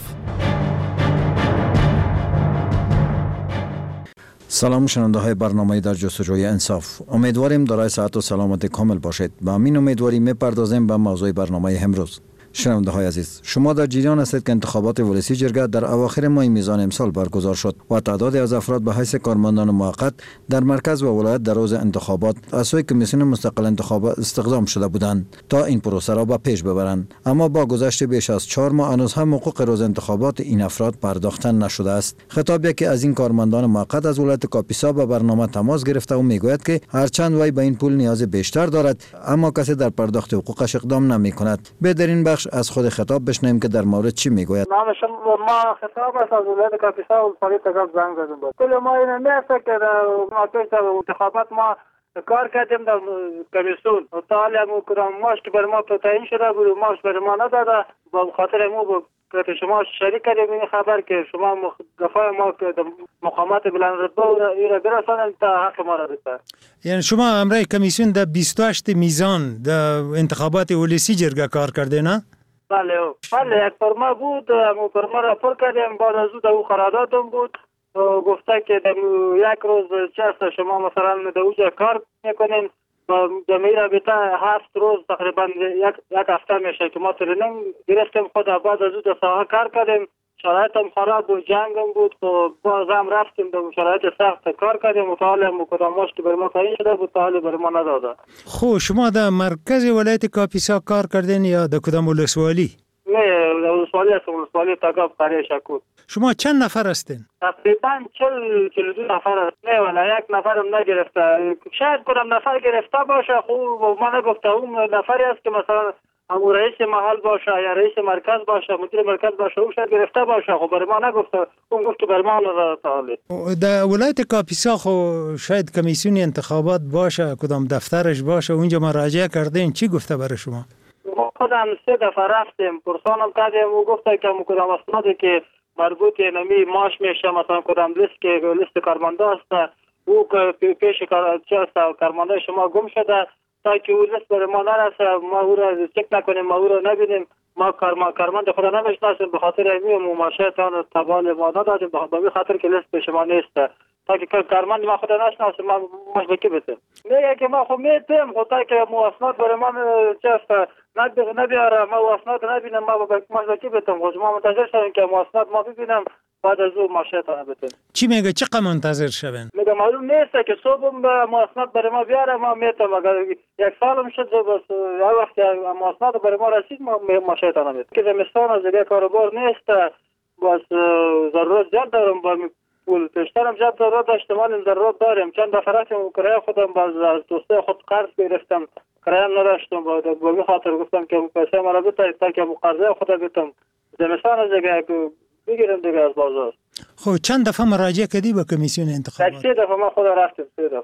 سلام شنونده های برنامه در جستجوی انصاف، امیدواریم دارای صحت و سلامت کامل باشید. با همین امیدواری میپردازیم به موضوع برنامه امروز. شنونده های عزیز، شما در جریان هستید که انتخابات ولسی جرگه در اواخر ماه میزان امسال برگزار شد و تعدادی از افراد به حیث کارمندان موقت در مرکز و ولایت در روز انتخابات از سوی کمیسیون مستقل انتخابات استخدام شده بودند تا این پروسه را به پیش ببرند، اما با گذشت بیش از چهار ماه هنوز هم حقوق روز انتخابات این افراد پرداخته نشده است. خطاب که از این کارمندان موقت از ولایت کاپیسا به برنامه تماس گرفته و میگوید که هرچند وی به این پول نیاز بیشتر دارد اما کسی در پرداخت حقوقش اقدام نمی‌کند. به در این بخش از خود خطاب بشنویم که در مورد چی میگوید. نام شما ما خطاب است از ولایت کاپیسا و پلیس تگاب زنگ زدم بود. کل ما این میست که ما پیش انتخابات ما کار کردیم در کمیسیون و تعالی مو کدام ماش که بر ما تعیین شده بود ماش بر ما نداده، با خاطر مو که شما شریک کردیم این خبر که شما دفاع ما که مقامات بلند رتبه را برسانید تا حق ما را بده. یعنی شما امرای کمیسیون در بیست و هشت میزان در انتخابات ولسی جرگه کار کرده نه؟ بله بله یک فرما بود، امو فرما را پر کردیم، بعد از او قراردادم بود گفته که یک روز چست شما مثلا در اوجا کار میکنین و جمعی رابطه هفت روز تقریبا یک, یک هفته میشه که ما تریننگ گرفتیم خود بعد از او در ساحه کار کردیم، شرایط هم خراب بود، جنگ هم بود، باز هم رفتیم در شرایط سخت کار کردیم و تعالی هم کداماش که بر ما تعیین شده بود تعالی بر ما نداده. خب شما در مرکز ولایت کاپیسا کار کردین یا در کدام ولسوالی؟ نه در ولسوالی است، ولسوالی تگاب قریه شکور. شما چند نفر هستین؟ تقریبا چل چل دو نفر است. نه ولی یک نفرم نگرفته، شاید کدام نفر گرفته باشه، خوب ما نگفته اون نفری است که مثلا امو رئیس محل باشه یا رئیس مرکز باشه مدیر مرکز باشه او شاید گرفته باشه، خب برای ما نگفته، اون گفت برای ما نداده تعالی. در ولایت کاپیسا خو شاید کمیسیون انتخابات باشه، کدام دفترش باشه، اونجا مراجعه کردین، چی گفته برای شما؟ خودم سه دفعه رفتیم پرسانم کردیم، او گفته که کدام اسنادی که مربوط نمی ماش میشه مثلا کدام لیست که لیست کارمندا است او که پیش کار چه کارمندا شما گم شده تا که او لیست بر ما نرسه ما او را چک نکنیم ما او را نبینیم ما کارما کارمند خود نمیشناسیم به خاطر همین ماشیتان تبال ما ندادیم به خاطر که لیست به شما نیست تا که کارمند ما خود نشناسیم ما مشکل بده میگه که ما خو میتیم خود تا که مواسنات بر ما چه نبیاره ما واسنات نبینم ما با مشکل بتم خود ما منتظر شدیم که مواسنات ما ببینم بعد از اون ماشیتان بتم. چی میگه چقدر منتظر شوین؟ میگه معلوم نیست که صبحم به مواسنات برای ما بیاره ما میتم اگر یک سالم شد بس هر وقت مواسنات برای ما رسید ما ماشیتان بتم که زمستان از دیگه کاروبار نیست بس ضرورت زیاد دارم با پول پیشترم زیاد ضرورت داشتم الان ضرورت دارم چند دفعه رفتم کرایه خودم باز از دوسته خود قرض گرفتم کرایه نداشتم با به خاطر گفتم که پیسه مرا بده تا که قرضه خود بتم زمستان از دیگه بگیرم دیگه از بازار. خب چند دفعه مراجعه کردی به کمیسیون انتخابات؟ سه دفعه ما خود رفتیم سه دفعه.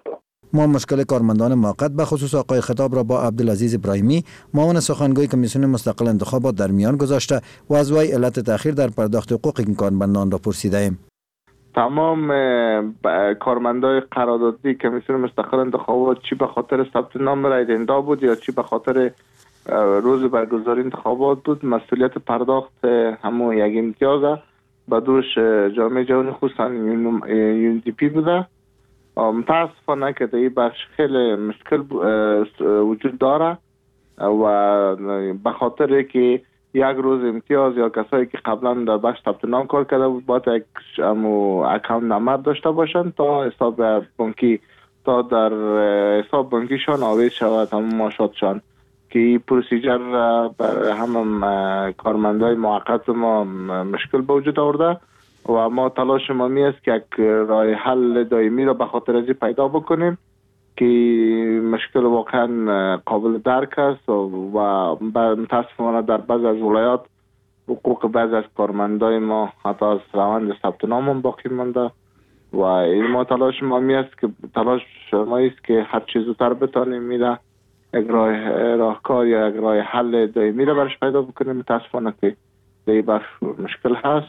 ما مشکل کارمندان موقت به خصوص آقای خطاب را با عبدالعزیز ابراهیمی معاون سخنگوی کمیسیون مستقل انتخابات در میان گذاشته و از وی علت تأخیر در پرداخت حقوق این کارمندان را پرسیده ایم. تمام کارمندای قراردادی کمیسیون مستقل انتخابات چی به خاطر ثبت نام رای دهنده بود یا چی به خاطر روز برگزاری انتخابات بود، مسئولیت پرداخت همون یک امتیاز به دوش جامعه جهانی خصوصا یو دی پی بوده. متاسفانه که این بخش خیلی مشکل وجود داره و به خاطر که یک روز امتیاز یا کسایی که قبلا در بخش ثبت نام کار کرده بود باید یک اکانت نمبر داشته باشند تا حساب بانکی تا در حساب بانکیشان آویز شود همون ماشاتشان که این پروسیجر بر همه کارمندای موقت ما مشکل به وجود آورده و ما تلاش ما می است که یک راه حل دائمی را به خاطر ازی پیدا بکنیم که مشکل واقعا قابل درک است و متاسفانه در بعض از ولایات حقوق بعض از کارمندای ما حتی از روند ثبت نام باقی مانده و این ما تلاش ما می است که تلاش ما است که هر چیز زودتر بتانیم میره یک راه راهکار یا یک راه حل دائمی را برش پیدا بکنیم. متاسفانه که این بخش مشکل هست،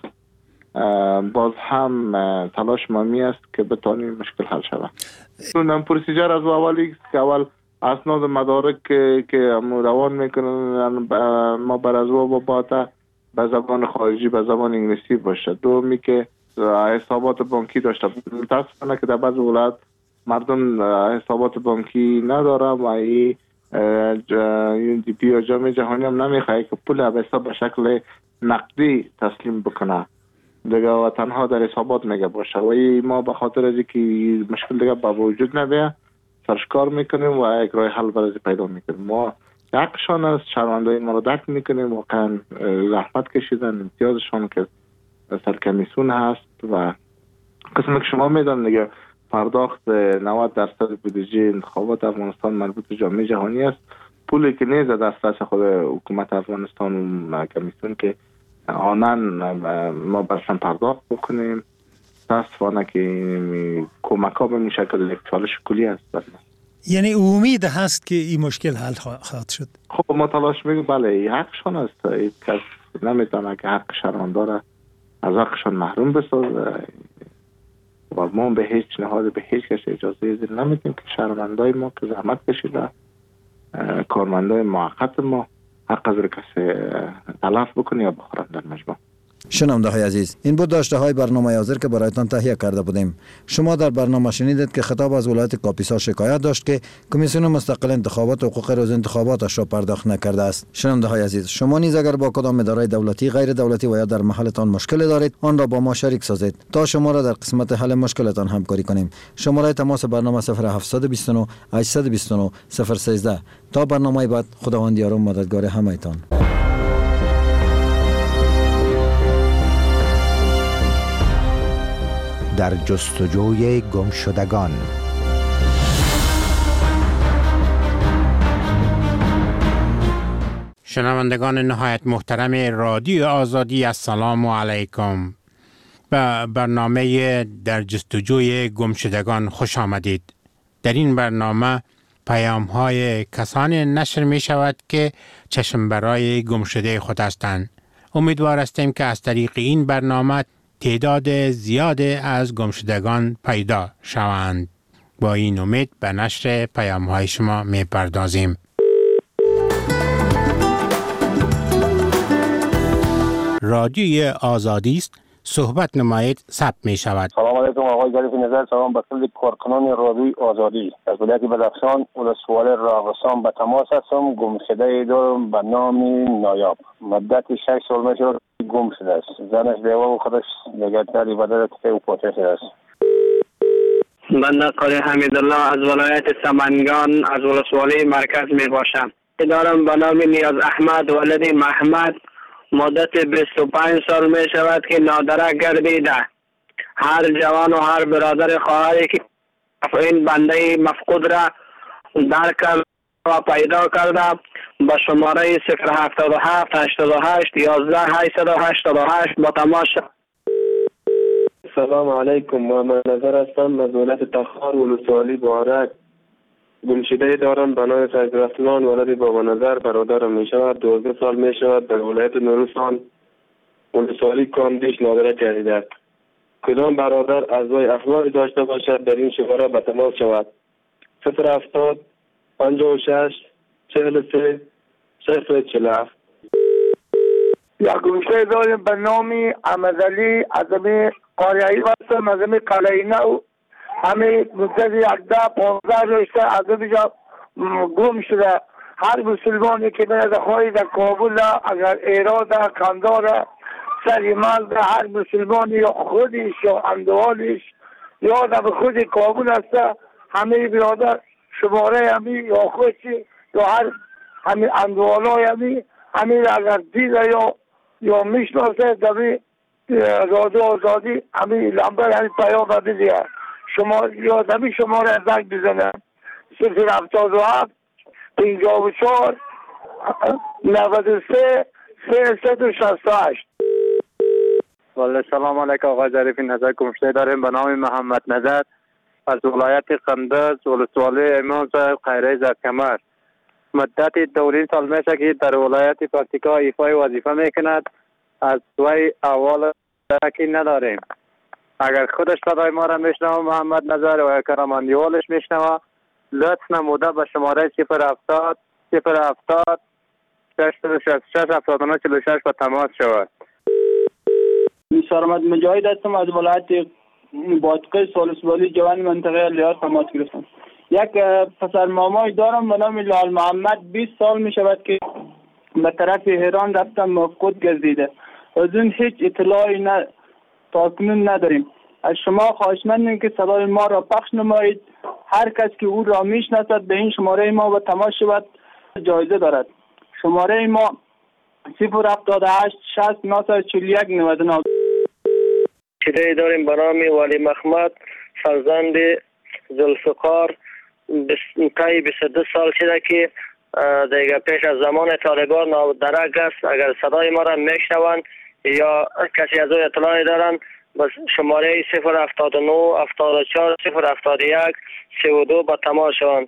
باز هم تلاش ما می است که بتانیم مشکل حل شود. اون پروسیجر از اولی که اول اسناد مدارک که که روان میکنن ما بر از و باید به زبان خارجی به زبان انگلیسی باشه. دومی که حسابات بانکی داشته. متاسفانه که در بعض ولایات مردم حسابات بانکی نداره و این یو دی پی یا جامعه جهانی هم نمیخواه که پول به حساب به شکل نقدی تسلیم بکنه دیگه و تنها در حسابات میگه باشه و این ما به خاطر از که مشکل دیگه با وجود نبیه سرشکار میکنیم و یک راه حل برای پیدا میکنیم. ما حقشان از شهروندای ما رو درک میکنیم، واقعا زحمت کشیدن، امتیازشان که سر کمیسیون هست و قسم که شما میدن دیگه پرداخت نود درصد بودجه انتخابات افغانستان مربوط به جامعه جهانی است. پولی که نیست دسترس خود حکومت افغانستان و کمیسیون که آنن ما برشان پرداخت بکنیم. متاسفانه که کمک ها به این شکل یک چالش کلی است. یعنی امید هست که این مشکل حل خواهد شد؟ خب ما تلاش میکنیم، بله این حقشان است، این کس نمیتونه که حق شهروندان از حقشان محروم بسازه و ما به هیچ نهاد به هیچ کس اجازه نمیدیم که شهروندای ما که زحمت کشیده کارمندای موقت ما حق از کسی تلف بکنه یا بخورن در مجموع. شنونده های عزیز، این بود داشته های برنامه حاضر که برایتان تهیه کرده بودیم. شما در برنامه شنیدید که خطاب از ولایت کاپیسا شکایت داشت که کمیسیون مستقل انتخابات حقوق روز انتخاباتش را پرداخت نکرده است. شنونده های عزیز، شما نیز اگر با کدام اداره دولتی، غیر دولتی و یا در محلتان مشکل دارید، آن را با ما شریک سازید تا شما را در قسمت حل مشکلتان همکاری کنیم. شماره تماس برنامه صفر هفت دو نه هشت دو نه صفر یک سه. تا برنامه بعد، خداوند یار و مددگار همه‌تان. در جستجوی گمشدگان. شنوندگان نهایت محترم رادیو آزادی، السلام علیکم. به برنامه در جستجوی گمشدگان خوش آمدید. در این برنامه پیام های کسانی نشر می شود که چشم برای گمشده خود هستند. امیدوار هستیم که از طریق این برنامه تعداد زیاد از گمشدگان پیدا شوند. با این امید به نشر پیام های شما می پردازیم. رادیوی آزادی است، صحبت نمایید ثبت می شود. سلام علیکم آقای ظریف نظر، سلام به کل کارکنان رادیوی آزادی. از ولایت بدخشان ولسوالی راغستان به تماس هستم. گمشده دارم به نام نایاب. مدت شش سال میشه گم شده است. زنش دیوه و خودش دیگر تری بدر که او پاچه شده است. بنده قاری حمیدالله از ولایت سمنگان از ولسوالی مرکز می باشم. دارم به نام نیاز احمد ولد محمد. مدت بیست و پنج سال می شود که نادره گردیده. هر جوان و هر برادر خواهری که این بنده مفقود را درک و پیدا کرده با شماره صفر هفتاد و هفت هشتاد و هشت یازده هشتصد و هشتاد و هشت با تماس. سلام علیکم، محمد نظر هستم از ولایت تخار ولسوالی بارک. گمشده دارم به نام فیض‌رحمن ولد بابا نظر برادرم می شود. دوازده سال می شود در ولایت نورستان ولسوالی کامدیش نادره جدیده. کدام برادر اعضای اخلاقی داشته باشد در این شماره به تماس شود. صفر هفتاد پنجاه و شش چهل و سه صفر چهل و هفت. یک گمشده داریم به نام احمدعلی عظمی قاریایی هستم از همین قلعه نو. همین مدت یکده پانزده رشته از اینجا گم شده. هر مسلمانی که میاد خواهی در کابل اگر ایراد کندار سریمال در هر مسلمانی یا خودش یا اندوالش یا در خود کابل هست همه برادر شماره همین یا خودشی یا هر همین اندوالای همین همین اگر دیده یا یا میشناسه در رادیو آزادی همین لمبر همین پیام بدیدیه شما یا دمی شما را زنگ بزنه صفر هفتاد و هفت پنجاه و چهار نود و سه سیصد و شصت و هشت. والله سلام علیکم آقای ظریفی. نظر گمشده داریم به نام محمد نظر از ولایت قندز ولسوالی امام صاحب خیره زرکمر. مدت دورین سال میشه که در ولایت پکتیکا ایفای وظیفه میکند. از وی اول درکی نداریم. اگر خودش صدای ما را میشنوه محمد نظر و کرماندیوالش میشنوه لطف نموده به شماره صفر هفتاد صفر هفتاد شش شش هفتاد و نه چهل و شش به تماس شود. سرمد مجاهد هستم از ولایت بادغیس ولسوالی جوان منطقه لیار تماس گرفتم. یک پسر مامای دارم به نام لال محمد بیست سال می شود که به طرف ایران رفتم مفقود گردیده. از اون هیچ اطلاعی نه تاکنون نداریم. از شما خواهشمندیم که صدای ما را پخش نمایید. هر کس که او را میشناسد به این شماره ما به تماس شود جایزه دارد. شماره ما صفر هفتاد و هشت شصت نهصد و چهل و یک نود و نه. چیزی داریم به نام ولی محمد فرزند ذوالفقار تای بیست و دو سال شده که دیگه پیش از زمان طالبان نادرک است. اگر صدای ما را میشنوند یا کسی از او اطلاعی دارند بس شماره صفر هفتاد و نه هفتاد و چهار صفر هفتاد و یک سی و دو با تماس شوند.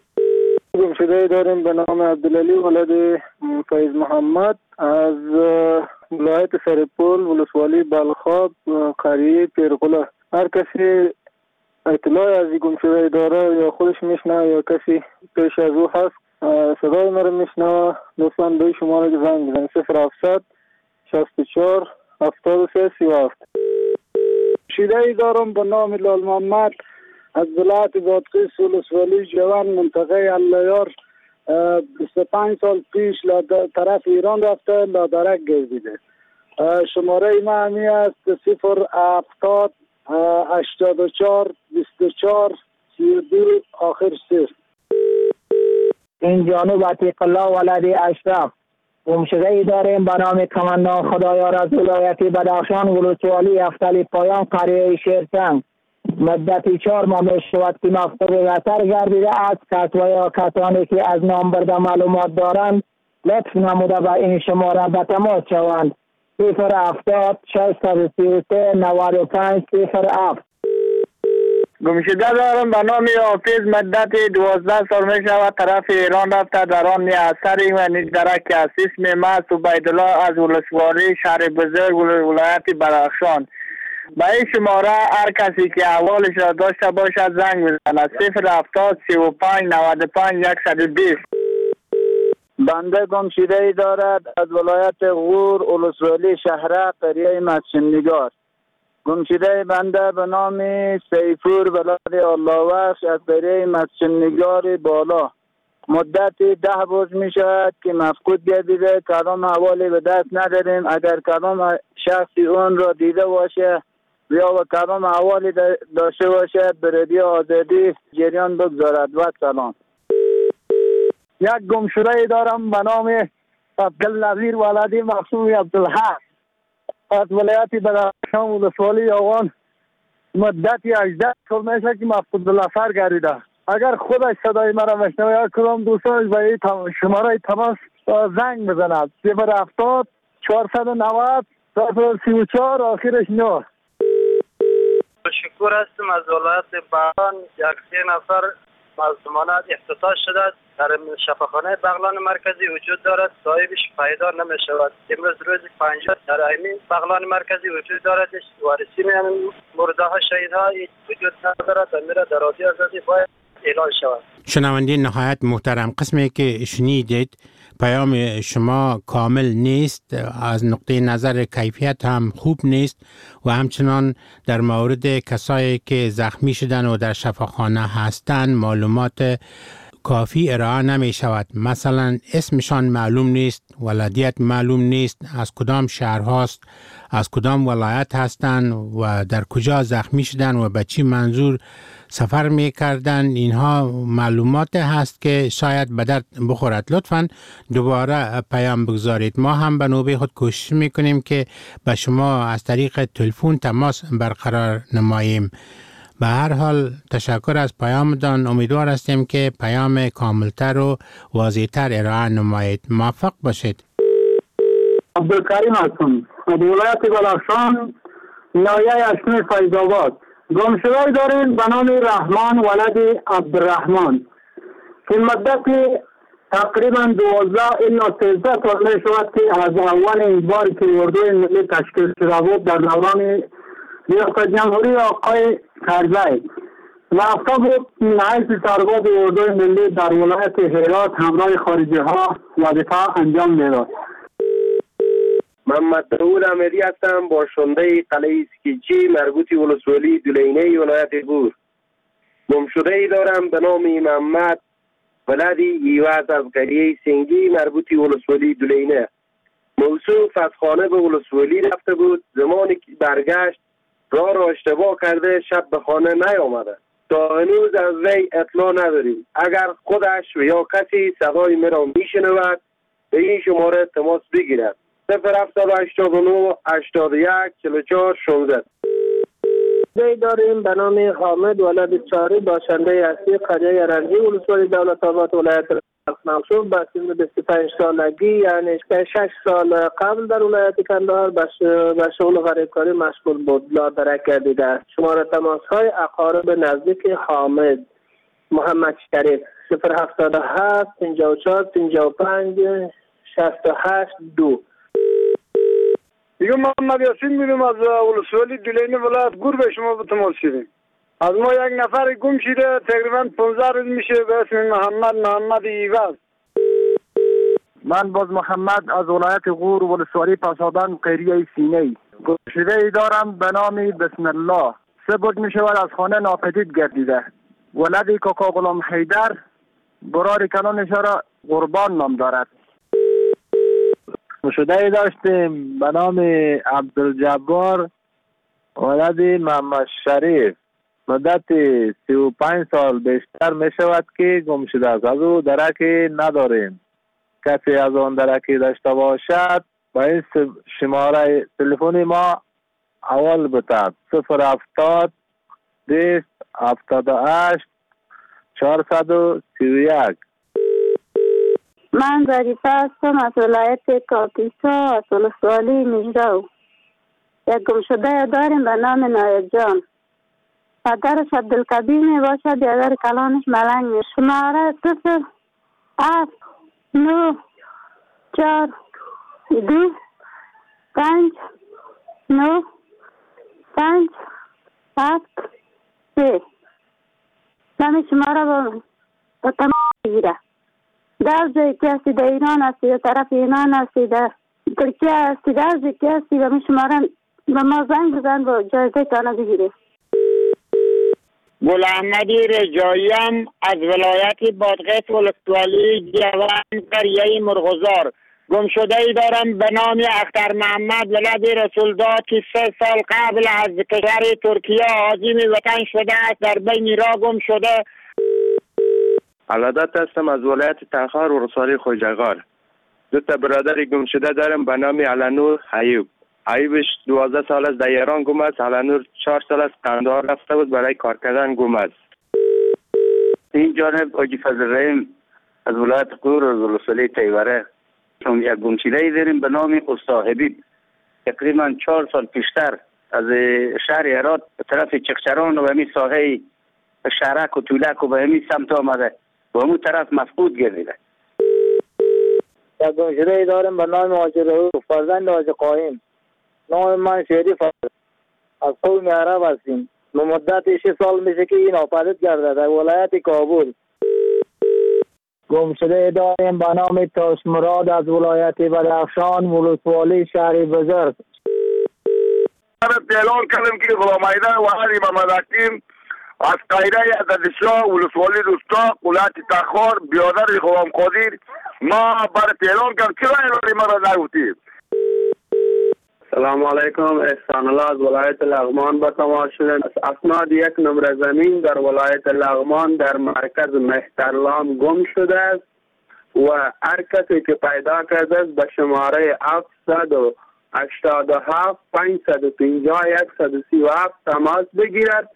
گمشده داریم به نام عبدالعلی ولد فیض محمد از ولایت سرپول ولسوالی بلخاب قریه پیرغله. هر کسی اطلاعی از این گمشده داره یا خودش میشنه یا کسی پیش از او هست صدای ما رو میشنه لطفاً به شماره زنگ بزنید صفر هفتصد شصت و چهار هفتاد و سه سی و هفت. گمشده دارم به نام لال محمد از ولایت بادغیس ولسوالی جوان منطقه اللیار بیست و پنج سال پیش طرف ایران رفته لادرک گردیده. شماره ما همی است صفر هفتاد هشتاد و چهار بیست و چهار سی و دو آخر صفر. این جانب عتیق الله ولدی اشرف. گمشده ای داریم به نام کماندان خدایار از ولایت بدخشان ولسوالی افتلی پایان قریه شیرچنگ. مدتی چهار ماه می شود که مفقود وطن گردیده است. کس و یا کسانی که از نام برده معلومات دارند لطف نموده به این شماره به تماس شوند. صفر هفتاد ششصد و سی و سه نود و پنج صفر هفت. گمشده دارم به نام حافظ مدت دوازده سال می شود طرف ایران رفته در آن اثری و نیزدرک است. اسم ما عبیدالله از ولسوالی شهر بزرگ ولایت بدخشان. به این شماره هر کسی که احوالش را داشته باشد زنگ بزند صفر هفتاد سی و پنج نود و پنج صد و بیست. بنده گمشده ای دارد از ولایت غور ولسوالی شهره قریه مسجدنگار. گمشده بنده به نام سیفور ولد الله بخش از قریه مسجدنگار بالا. مدت ده روز می شود که مفقود گردیده. کدام حوالی به دست نداریم. اگر کدام شخصی اون را دیده باشه یا و کدام حوالی داشته باشه به رادیو آزادی جریان بگذارد. و سلام. یک گمشده دارم به نام عبدالنظیر ولدی مقصود عبدالحق از ولایت بدخشان ولسوالی آوان. مدت هجده سال میشه که مفقود بالافر گردیده. اگر خودش صدای مرا میشنوه یا کدام دوستانش به این شماره تماس زنگ بزند صفر هفتاد چهارصد و نود صفر سی و چهار آخرش نه. شکر هستم از ولایت بهران. یک سه نفر مظلومانه اختصاص شده است. در شفاخانه بغلان مرکزی وجود دارد، صاحبش پیدا نمی شود. امروز روز پنجم در همین بغلان مرکزی وجود دارد، وارثین مرده ها شهیدها وجود ندارد و میره در رادیو آزادی باید اعلان شود. شنونده نهایت محترم، قسمی که شنیدید پیام شما کامل نیست، از نقطه نظر کیفیت هم خوب نیست و همچنان در مورد کسایی که زخمی شدن و در شفاخانه هستند معلومات کافی ارائه نمی شود. مثلا اسمشان معلوم نیست، ولادیت معلوم نیست، از کدام شهر هاست، از کدام ولایت هستند و در کجا زخمی شدن و به چی منظور سفر می کردن. اینها معلومات هست که شاید به درد بخورد. لطفاً دوباره پیام بگذارید. ما هم به نوبه خود کوشش می کنیم که به شما از طریق تلفن تماس برقرار نماییم. به هر حال تشکر از پیامتان. امیدوار هستیم که پیام کاملتر و واضح‌تر ارائه نمایید. موفق باشید. عبدالکریم هستم از ولایت بلخشان، ناحیه اشکن فیض‌آباد. گمشده‌ای داریم به نام رحمان ولد عبدالرحمن که مدت تقریبا دوازده الی سیزده سال می شود که از اول این بار که اردوی ملی تشکیل شده بود در دوران ریاست جمهوری آقای کرزی رفته بود حیث سرباز اردوی ملی در ولایت هرات همراه خارجی ها وظیفه انجام میداد. محمد داود احمدی هستم، باشنده قلعه اسکیچی مربوط ولسوالی دولینه ولایت بور. گمشده ای دارم به نام محمد ولد ایواز از قریه سنگی مربوط ولسوالی دولینه. موصوف از خانه به ولسوالی رفته بود، زمانی که برگشت راه را اشتباه کرده، شب به خانه نیامده. تا هنوز از وی اطلاع نداریم. اگر خودش و یا کسی صدای مرا میشنود به این شماره تماس بگیرد. صفر هفتصد و هشتاد و نه هشتاد و یک چهل و چهار شانزده. دی داریم به نام حامد ولد چاری، باشنده اصلی قریه رنجی ولسوالی دولت آباد ولایت مخصوص با سن بیست و پنج سالگی، یعنی شش سال قبل در ولایت کندهار به شغل غریبکاری مشغول بود. لادرک دیده است. شماره تماس های اقارب نزدیک حامد محمد شریف صفر هفتاد و هفت پنجاه و چهار پنجاه و پنج شصت و هشت دو. دیگه محمد یاسین میدونم از ولسوالی دولینه ولایت گور به شما به تماس شدیم. از ما یک نفر گم شده تقریبا پانزده روز میشه به اسم محمد محمد ایواز. من باز محمد از ولایت غور ولسوالی پاسابان قریه سینه. گمشده ای دارم به نام بسم الله. سه بود می شود از خانه ناپدید گردیده. ولدی کاکا غلام حیدر برار کنانش را قربان نام دارد. گمشده ای داشتیم به نام عبدالجبار ولد محمد شریف. مدت سی و پنج سال بیشتر می شود که گم شده است. از او درکی نداریم. کسی از آن درکی داشته باشد با این شماره تلفنی ما اول بتاد صفر هفتاد بیست هفتاد و هشت چهارصد و سی و یک. من ظریفه هستم از ولایت کاپیسا از ولسوالی مجرو. یک گمشده داریم به نام نایب جان. پدرش عبدالکبیر می باشد، یادر کلانش ملنگ می. شماره صفر هفت نو چار دو پنج نو پنج هفت سه. من شماره با با تمام بگیره. در جایی که هستی در ایران هستی در طرف ایران هستی در ترکیه هستی در جایی که هستی و من شماره به ما زنگ بزن با جایزه تانه بگیره. گل احمدی رجاییم از ولایت بادغیس ولسوالی جوان قریه مرغزار. گمشده ای دارم به نام اختر محمد ولد رسولداد که سه سال قبل از کشور ترکیه عازم وطن شده است، در بین راه گم شده. علادت هستم از ولایت تنخار ولسوالی خوجغار. دو تا برادر گم شده دارم به نام علنور ایوب. ایوبش دوازده سال از در ایران گم است. علنور چهار سال از قندهار رفته بود برای کار کردن گم است. این جانب حاجی فضل رحیم از ولایت غور ولسوالی تیوره. چون یک گمشده ای داریم به نام استاد حبیب. تقریبا چهار سال پیشتر از شهر هرات به طرف چخچران و همین ساحه شهرک و طولک و به همین سمت آمده به همون طرف مفقود گردیده. یک گمشده داریم به نام حاجی رؤوف فرزند حاجی قایم. نام من شریف است. از قوم عرب هستیم. به مدت شش سال میشه که این ناپدید کرده در ولایت کابل. گمشده داریم به نام تاش مراد از ولایت بدخشان ولسوالی شهر بزرگ. اعلان کردیم که غلام حیدر و علی محمد حکیم از قایره عددشاه ولسوالی رستاق ولایت تخار بیادر غلام قادر ما برات اعلان کردیم. چرا اعلان ما را نگفتیم؟ سلام علیکم. احسان الله از ولایت لغمان به تماس شدن. اسناد یک نمره زمین در ولایت لغمان در مرکز مهترلام گم شده است و هر کسی که پیدا کرده است به شماره هفتصد و هشتاد و هفت پانصد و پنجاه صد و سی و هفت تماس بگیرد.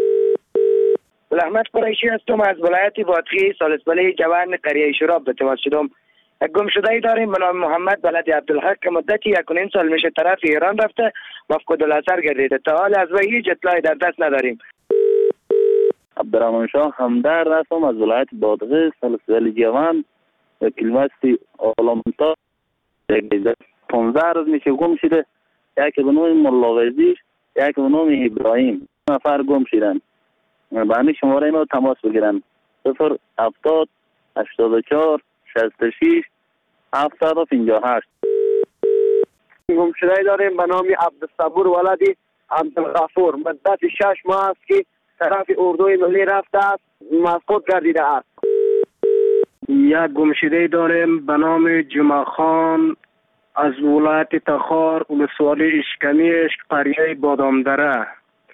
احمد قریشی هستم از ولایت بادغیس سالسبله جوان قریه شراب به تماس شدم. یک گمشده داریم به نام محمد بلد عبدالحق که مدتی یک و نیم سال میشه طرف ایران رفته مفقود الاثر گردیده. تا حال از وی هیچ اطلاعی در دست نداریم. عبدالرحمن شاه همدرد هستم از ولایت بادغیس سالسبله جوان کلمستی آلامتا پانزده روز میشه گم شده. یکی به نام ملاوزی یکی به نام ابراهیم نفر گم شدن. به همین شماره ما تماس بگیرن. صفر هفتاد هشتاد و چهار شصت و شش هفتصد و پنجاه و هشت. گمشده داریم به نام عبدالصبور ولدی عبدالغفور مدت شش ماه است که طرف اردوی ملی رفته است مفقود گردیده است. یک گمشده داریم به نام جمعه خان از ولایت تخار ولسوالی اشکمیش قریه بادامدره.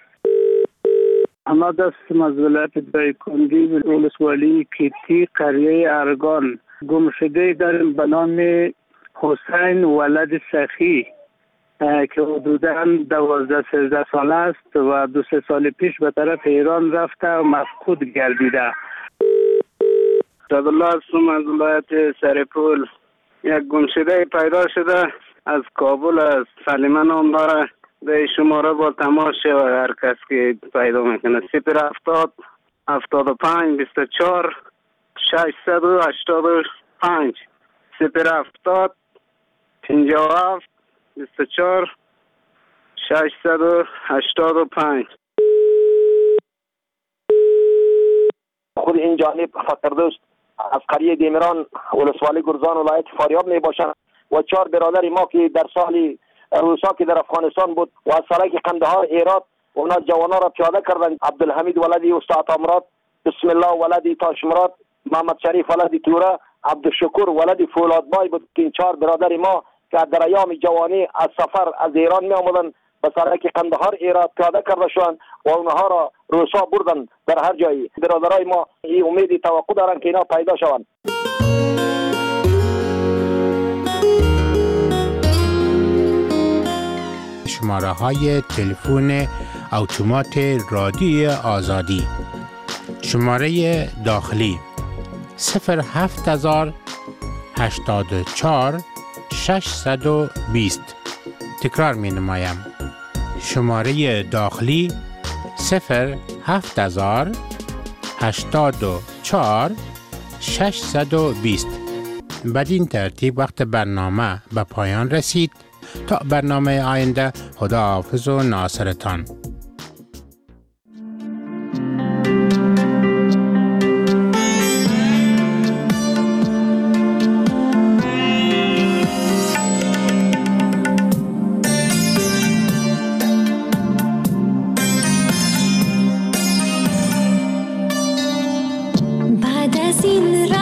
احمد هستم از ولایت دایکندی ولسوالی کیتی قریه ارگان. گمشده داریم به نام حسین ولد سخی که حدوداً دوازده سیزده سال است و دو سه سال پیش به طرف ایران رفته و مفقود گردیده. عبدالله هستم از ولایت سرپول. یک گمشده پیدا شده از کابل است. سلیمان نام داره. به شماره با تماس شود هر کس که پیدا میکنه. صفر هفتاد هفتاد و پنج بیست و چهار ششصد و هشتاد و پنج صفر هفتاد پنجاه و هفت بیست و چهار ششصد و هشتاد و پنج. خود این جانب فقردوست از قریه دیمران ولسوالی گرزان ولایت فاریاب می باشند و چهار برادر ما که در سال روسا که در افغانستان بود و از سرک قندهار هرات اونا جوانا را پیاده کردند. عبدالحمید ولدی استاد امراد، بسم الله ولدی تاش مراد، محمد شریف ولدی توره، عبدالشکور ولدی فولادبای بود که این چهار برادر ما که در ایام جوانی از سفر از ایران می آمدند به سرک قندهار هرات پیاده کرده شدند و اونها را روسا بردن در هر جایی. برادرای ما این امید توقع دارند که اینا پیدا شوند. شماره های تلفن اتومات رادیوی آزادی. شماره داخلی صفر هفت هزار هشتاد و چهار ششصد و بیست. تکرار می نمایم. شماره داخلی صفر هفت هزار هشتاد و چهار ششصد و بیست. بدین ترتیب وقت برنامه به پایان رسید. تا برنامه آینده خدا حافظ و ناصرتان. بعد از این